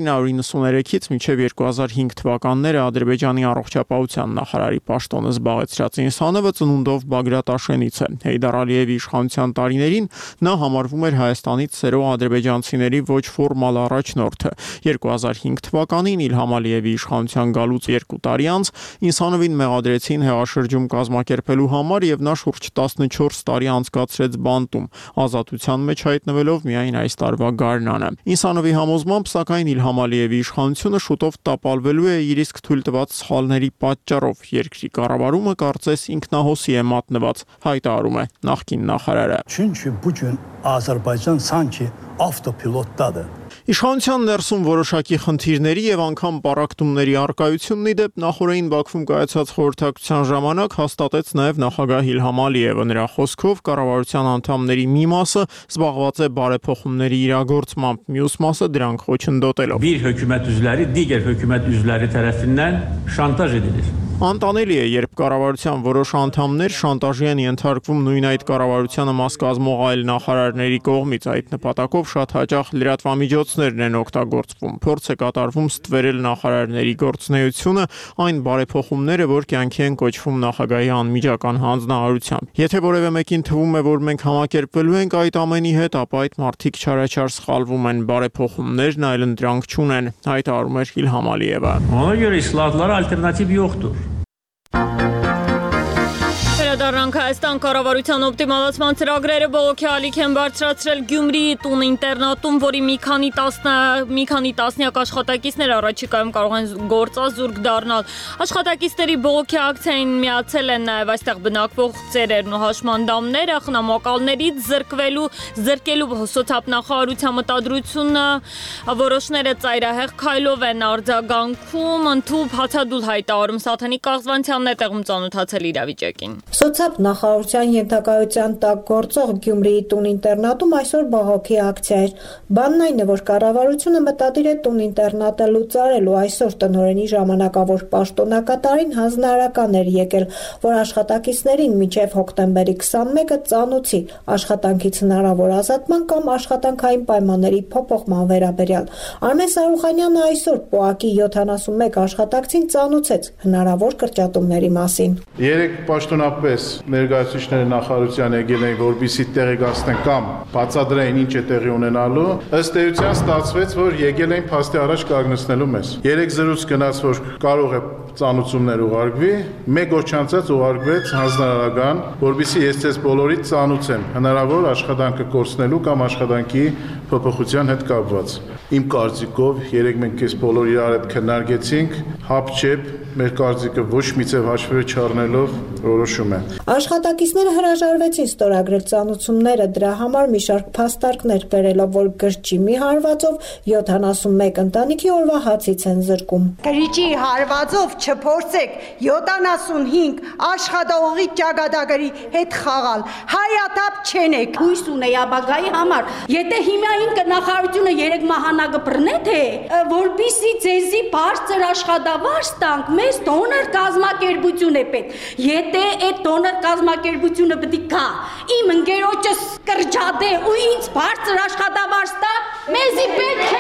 1993-ից մինչև 2005 թվականները Ադրբեջանի առողջապահության նախարարի պաշտոնը զբաղեցրած Ինսանովը ծնունդով Բագրատաշենից է։ Հեյդար Ալիևի իշխանության տարիներին նա համարվում էր Հայաստանից սերող ադրբեջանցիների ոչ ֆորմալ առաջնորդը։ 2005 թվականին Իլհամ Ալիևի իշխանության գալուց 2 տարի անց Ինսանովին մեղադրեցին հեղաշրջում կազմակերպելու համար եւ նա շուրջ 14 տարի անցկացրեց բանտում, ազատության մեջ հայտնվելով միայն այս տարվա գարնան։ Ինսանովի համոզմամբ, սակայն Իլհամ Ալիևի իշխանությունը շուտով տապալվելու է իր իսկ թույլ տված սխալների պատճառով։ Երկրի կառավարումը կարծես ինքնահոսի է մատնված, հայտարարում է նախկին նախարարը։ Çünki bu gün Azərbaycan sanki avtopilotdadır։ Իշխանության ներսում որոշակի խնդիրների եւ անգամ պառակտումների արկայությունն ի դեպ նախորդին Բաքվում կայացած խորհրդակցության ժամանակ հաստատեց նաեւ նախագահ Իլհամ Ալիևը։ Նրա խոսքով կառավարության անդամների մի մասը զբաղված է բարեփոխումների իրագործմամբ, մյուս մասը դրանք խոչընդոտելով։ Bir hökumət üzvləri digər hökumət üzvləri tərəfindən şantaj edilir. Անտանելի է, երբ կառավարության որոշ անդամներ շանտաժի են ենթարկվում նույն այդ կառավարությանը մաս կազմող այլ նախարարների կողմից։ Այդ նպատակով շատ հաճախ լրատվամիջոցներն են օգտագործվում։ Փորձ է կատարվում ստվերել նախարարների գործունեությունը, այն բարեփոխումները, որ կյանքի են կոչվում նախագահի անմիջական հանձնարարությամբ։ Եթե որևէ մեկին թվում է, որ մենք համակերպվելու ենք այդ ամենի հետ, ապա այդ մարդիկ չարաչար սխալվում են, բարեփոխումներն այլընտրանք չունեն, հայտարարում էր Իլհամ Ալիևը։ Ona görə islahatlara alternativ yoxdur. Վերադառնանք Հայաստան կառավարության օպտիմալացման ծրագրերը բողոքի ալիք են բարձրացրել Գյումրիի տուն ինտերնատում, որի մի քանի տասնյակ աշխատակիցներ առաջիկայում կարող են գործազուրկ դառնալ։ Աշխատակիցների բողոքի ակցիային միացել են նաև այստեղ բնակվող ծերերն ու հաշմանդամները, խնամակալներից զրկելու սոցիալնախարարության մտադրությունը որոշները ծայրահեղ քայլով են արձագանքում, ընդհանուր հացադուլ հայտարարում Սաթենիկ Կաղզվանցյանն է տեղում ծանոթացել իրավիճակին։ Սոցիալ նախարարության ենթակայության տակ գործող Գյումրիի տուն ինտերնատում այսօր բողոքի ակցիա էր։ Բանն այն է, որ կառավարությունը մտադիր է տուն ինտերնատը լուծարելու։ Այսօր տնօրենի ժամանակավոր պաշտոնակատարին հանձնարարական էր եկել, որ աշխատակիցներին մինչև հոկտեմբերի 21-ը ծանուցի աշխատանքից հնարավոր ազատման կամ աշխատանքային պայմանների փոփոխման վերաբերյալ։ Արմեն Սարուխանյանը այսօր ՊՕԱԿ-ի 71 աշխատակցին ծանուցեց հնարավոր կրճատումների մասին։ Երեք պաշտոնապես ներկայացուցիչները նախարարության եկել են, որպեսզի տեղեկացնեն կամ բացատրեն ինչ է տեղի ունենալու, ըստ էության ստացվեց, որ եկել են փաստի առաջ կանգնեցնելու մեզ։ Երեք զրույց գնաց, որ կարող է ծանուցումներ ուղարկվի, մեկ օր չանցած ուղարկվեց հանձնարարական, որպեսզի ես ցես բոլորից ծանուցեմ հնարավոր աշխատանքը կորցնելու կամ աշխատանքի փոփոխության հետ կապված։ Իմ կարծիքով, երեք մենք այս բոլոր իրար հետ քննարկեցինք, հապճեպ մեր կարծիքը ոչ միցև հաշվի չառնելով որոշում է։ Աշխատակիցները հրաժարվեցին ստորագրել ծանուցումները, դրա համար մի շարք փաստարկներ բերելով, որ գրճի մի հարվածով 71 ընտանիքի օրվա հացից են զրկում։ Գրճի հարվածով չփորձեք 75 աշխատողի ճակատագրի հետ խաղալ։ Հայատապ չենեք։ Հույս ունեի ապագայի համար։ Եթե հիմա ինքը նախարարությունը 3 մահանագը բռնե թե, որպեսզի ձեզի բարձր աշխատավարձ տանք, մեզ դոնոր կազմակերպություն է պետք։ Եթե այդ դոնոր կազմակերպությունը պետք է գա, իմ ընկերոջս կրճատե ու ինձ բարձր աշխատավարձ տա, մեզի պետք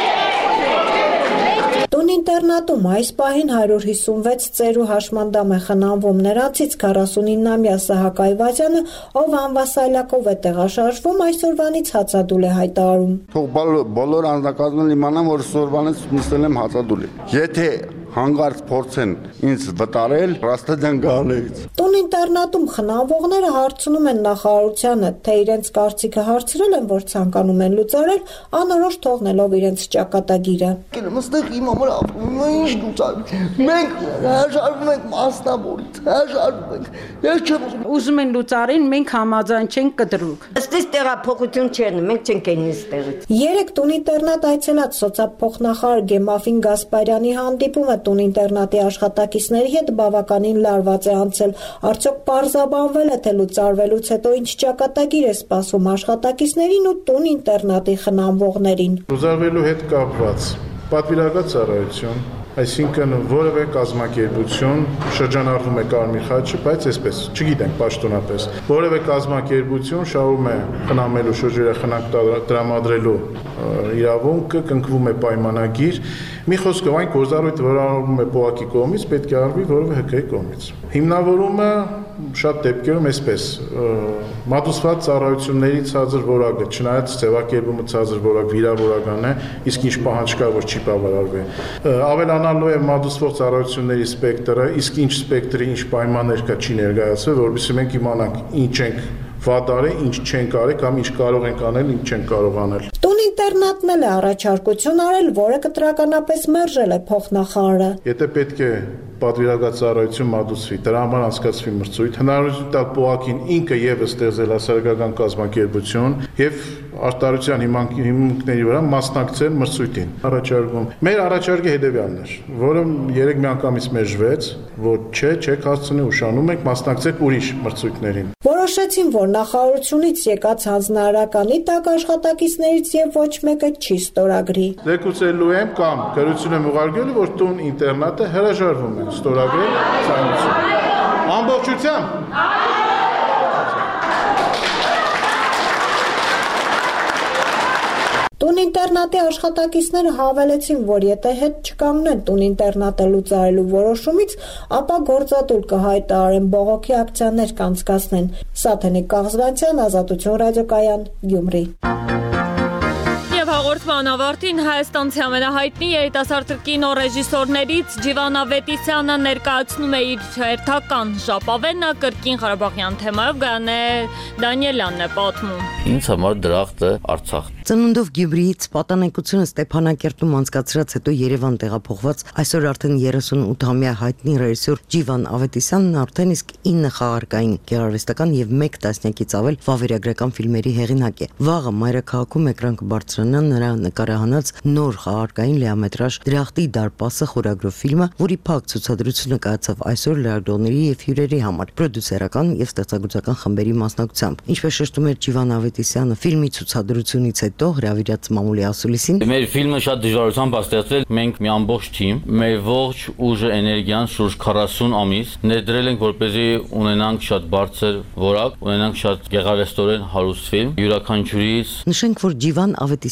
է։ Տուն-ինտերնատում այս պահին 156 ծեր ու հաշմանդամ է խնամվում, նրանցից 49-ամյա Սահակ Այվազյանը, ով անվասայլակով է տեղաշարժվում, այսօրվանից հացադուլ է հայտարարում։ Թող բոլոր անձնակազմն իմանան, որ այսօրվանից նստել եմ հացադուլ։ Եթե հանգարց փորձեն ինձ վտարել, ռաստադան գալեից։ Տուն-ինտերնատում խնամվողները հարցնում են նախարարությանը, թե իրենց կարծիքը հարցրել են, որ ցանկանում են լուծարել, անորոշ թողնելով իրենց ճակատագիրը։ Այստեղ իմ համար ապրում է ինչ լուծարել։ Մենք հաշարվում ենք մասնավորից, հաշարվում ենք։ Ես չեմ ուզում են լուծարին, մենք համաձայն չենք կտրուկ։ Այստեղ տեղափոխություն չեն, մենք չենք ելնի այստեղից։ Երեք տուն-ինտերնատ այցելած սոցիալփոխնախարար Գեմաֆին Գասպարյանի հանդիպումը տուն-ինտերնատի աշխատակիցների հետ բավականին լարված է անցել։ Արդյոք պարզաբանվել է, թե լուծարվելուց հետո ինչ ճակատագիր է սպասում աշխատակիցներին ու տուն-ինտերնատի խնամվողներին։ Լուծարվելու հետ կապված պատվիրակված ծառայություն, այսինքն որևէ կազմակերպություն շրջանառվում է Կարմիր խաչը, բայց այսպես, չգիտենք պաշտոնապես, որևէ կազմակերպություն շահում է խնամելու շրջերը խնամք տրամադրելու իրավունքը, կնքվում է պայմանագիր, մի խոսքով այն գործառույթը, որ արվում է ՊՕԱԿ-ի կողմից, պետք է արվի որևէ ՀԿ-ի կողմից։ Հիմնավորումը շատ դեպքերում այսպես մատուցված ծառայությունների ցածր որակը, չնայած ձևակերպումը ցածր որակ վիրավորական է, իսկ ինչ պահանջ կա, որ չի բավարարվի։ Ավելանալու է մատուցվող ծառայությունների սպեկտրը, իսկ ինչ սպեկտրի ինչ պայմաններ կա չի ներկայացվել, որովհետեւ մենք իմանանք ինչ ենք վատարել, ինչ չենք արել կամ ինչ կարող ենք անել, ինչ չենք կարող անել։ Տուն-ինտերնատն էլ է առաջարկություն արել, որը կտրականապես մերժել է փոխնախարարը։ Եթե պետք է պատվիրակված ծառայություն մատուցվի, դրա համար անցկացվի մրցույթ, հնարավորություն տալ ՊՕԱԿ-ին ինքը եւս ստեղծել հասարակական կազմակերպություն եւ արտարության հիմունքների վրա մասնակցել մրցույթին։ Առաջարկում։ Մեր առաջարկը հետեւյալն էր, որը 3 միանգամից մերժվեց, որ չեք հասցնի ուշանում եք մասնակցեք ուրիշ մրցույթներին։ Որոշեցին, որ նախարարությունից եկած հանձնարարականի տակ աշխատակիցներից եւ ոչ մեկը չի ստորագրի։ Զեկուցելու եմ կամ գրություն եմ ուղարկելու, որ տուն-ինտերնատը հրաժարվում է ստորագրել ծանոթություն։ Ամբողջությամբ։ Տուն-ինտերնատի աշխատակիցները հավելեցին, որ եթե հետ չկանգնեն տուն-ինտերնատը լուծարելու որոշումից, ապա գործադուլ կհայտարարեն, բողոքի ակցիաներ կանցկացնեն։ Սաթենիկ Կաղզվանցյան, Ազատություն ռադիոկայան, Գյումրի։ Հաղորդման ավարտին հայաստանցի ամենահայտնի երիտասարդ կինոռեժիսորներից Ջիվան Ավետիսյանը ներկայացնում է իր հերթական ժապավենը կրկին ղարաբաղյան թեմայով, Գայանե Դանիելյանն է պատմում։ Ինձ համար դրախտը Արցախ։ Ծնունդով Գյումրիից պատանեկությունը Ստեփանակերտում անցկացրած հետո Երևան տեղափոխված այսօր արդեն 38-ամյա հայտնի ռեժիսոր Ջիվան Ավետիսյանն արդեն իսկ 9 խաղարկային գեղարվեստական եւ 1 տասնյակից ավել վավերագրական ֆիլմերի հեղինակ է։ Վաղը Մայրաքաղաքում էկրան կբարձրանա նրա նկարահանած նոր խաղարկային լիամետրաժ Դրախտի դարպասը խորագրով ֆիլմը, որի փակ ցուցադրությունը կայացավ այսօր լրագրողների եւ հյուրերի համար պրոդյուսերական եւ ստեղծագործական խմբերի մասնակցությամբ։ Ինչպես շեշտում էր Ջիվան Ավետիսյանը, ֆիլմի ցուցադրությունից հետո հրավիրած մամուլի ասուլիսին մեր ֆիլմը շատ դժվարությամբ ստեղծվել, մենք մի ամբողջ թիմ, մեր ողջ ուժը, էներգիան շուրջ 40 ամիս ներդրել ենք, որպեսզի ունենանք շատ բարձր որակ, ունենանք շատ գեղարվեստորեն հարուստ ֆիլմ, յուրաքանչյուրից։ Նշենք, որ Ջիվան Ավետիսյանի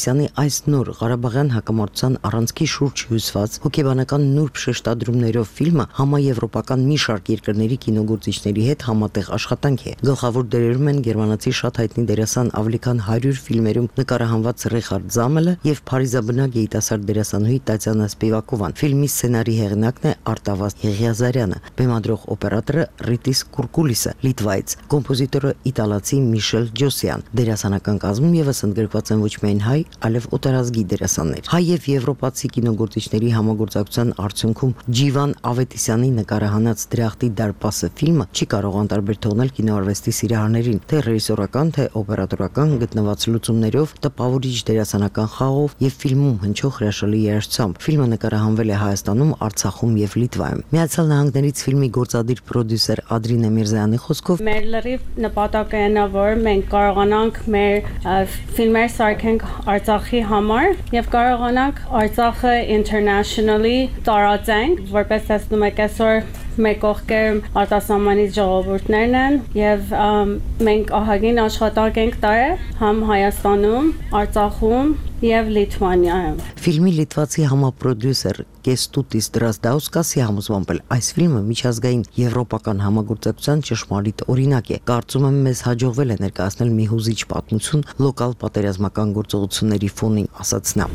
այս նոր Ղարաբաղյան հակամարտության առանցքի շուրջ հյուսված հոգեբանական նուրբ շեշտադրումներով ֆիլմը համաեվրոպական մի շարք երկրների կինոգործիչների հետ համատեղ աշխատանք է։ Գլխավոր դերերում են գերմանացի շատ հայտնի դերասան ավելի քան 100 ֆիլմերում նկարահանված Ռիխարդ Զամելը եւ փարիզաբնակ երիտասարդ դերասանուհի Տատյանա Սպիվակովան։ Ֆիլմի սցենարի հեղինակն է Արտավազդ Եղիազարյանը, բեմադրող օպերատորը Ռիտիս Կուրկուլիսը, Լիտվայից, կոմպոզիտորը իտալացի Միշել Ջոսյան։ Դերասանական կազմում եւս ընդգրկված են ոչ միայն հայ, այլև օտարազգի դերասաններ։ Հայ եւ եվրոպացի կինոգործիչների համագործակցության արդյունքում Ջիվան Ավետիսյանի նկարահանած Դրախտի դարպասը ֆիլմը չի կարող անտարբեր թողնել կինոարվեստի սիրահարներին, թե ռեժիսորական, թե օպերատորական գտնված լուծումներով, տպավորիչ դերասանական խաղով եւ ֆիլմում հնչող հրաշալի երաժշտությամբ։ Ֆիլմը նկարահանվել է Հայաստանում, Արցախում եւ Լիտվայում։ Միացյալ Նահանգներից ֆիլմի գործադիր պրոդյուսեր Ադրինե Միրզայանի խոսքով մեր լրիվ նպատակը այն է, որ մենք կարողանանք մեր ֆիլմեր սարքենք Արցախի համար եւ կարողանանք Արցախը internationally տարածենք, որպես տեսնում եք այսօր մեր կողքեր արտասահմանից ժողովուրդներն են եւ մենք ահագին աշխատանք ենք տարել համ Հայաստանում, Արցախում եւ Լիտվանիայում։ Ֆիլմի լիտվացի համապրոդյուսեր Կեստուտիս Դրազդաուսկասի համոզմամբ այս ֆիլմը միջազգային եվրոպական համագործակցության ճշմարիտ օրինակ է։ Կարծում եմ մեզ հաջողվել է ներկայացնել մի հուզիչ պատմություն լոկալ պատերազմական գործողությունների ֆոնին, ասաց նա։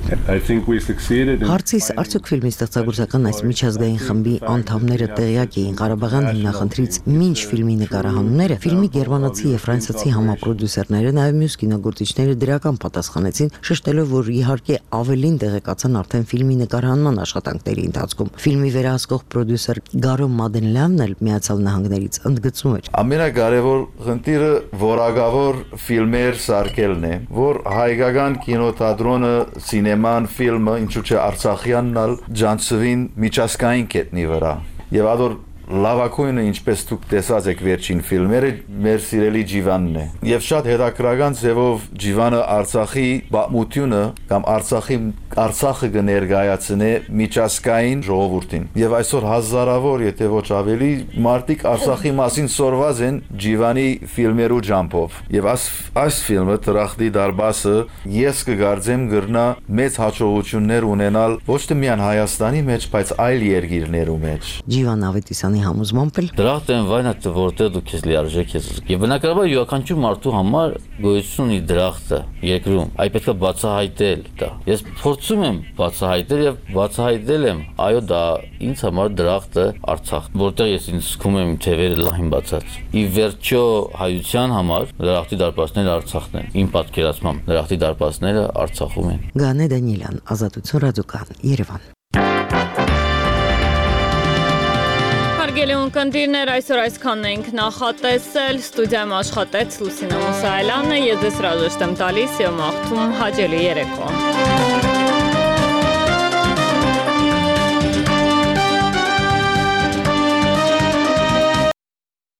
Հարցիս արդյոք ֆիլմի ստեղծագործական այս միջազգային խմբի անդամները տեղյակ էին Ղարաբաղյան հիմնախնդրից մինչ ֆիլմի նկարահանումները, ֆիլմի գերմանացի եւ ֆրանսիացի համապրոդյուսերները նաեւ մյուս կինոգործիչները դրական պատասխանեցին, շեշտելով, որ իհարկե ավելին տեղեկացան արդեն ֆիլմի նկարահանման աշխատանքների ընթացքում։ Ֆիլմի վերահսկող պրոդյուսեր Գարո Մադենլյանն էլ Միացյալ Նահանգներից ընդգծում էր. Ամենակարևոր խնդիրը որակավոր ֆիլմեր սարքելն է, որ հայկական կինոթատրոնը, սինեման, ֆիլմը, ինչու՞ չէ արցախյանն ալ ջանցվին միջազգային կետնի վրա։ Եվ ադոր լավակույնը, ինչպես դուք տեսած եք վերջին ֆիլմերը, մեր սիրելի Ջիվանն է։ Եվ շատ հետաքրքրական ձևով Ջիվանը Արցախի պատմությունը կամ Արցախը կներկայացնե միջազգային ժողովրդին։ Եվ այսօր հազարավոր, եթե ոչ ավելի, մարդիկ Արցախի մասին սորված են Ջիվանի ֆիլմերու ջամփով։ Եվ այս ֆիլմը Դրախտի դարպասը ես կգարձեմ գրնա մեծ հաջողություններ ունենալ ոչ թե միայն Հայաստանի մեջ, բայց այլ երկիրներու մեջ։ Ջիվան Ավետիսյանի համոզմամբ էլ Դրախտը այն վայրն է, որտեղ դու քեզ լիարժեք ես զգում։ Եվ բնականաբար յուրաքանչյուր մարդու համար գոյություն ունի դրախտը երկրում։ Այ պետք է բացահայտել դա։ Ես փորձում եմ բացահայտել եւ բացահայտել եմ, այո, դա ինձ համար դրախտը Արցախ, որտեղ ես ինձ զգում եմ թևերը լայն բացած։ Ի վերջո հայության համար դրախտի դարպասները Արցախն են։ Իմ պատկերացմամբ դրախտի դարպասները Արցախում են։ Գանե Դանիելյան, Ազատություն ռադիոկայան, Երևան։ Հարգելի ունկնդիրներ, այսօր այսքանն ենք նախատեսել, ստուդիայում աշխատեց Լուսինե Մուսայելյանը, ես ձեզ հրաժեշտ եմ տալիս եւ մաղթում հաճելի երեկո։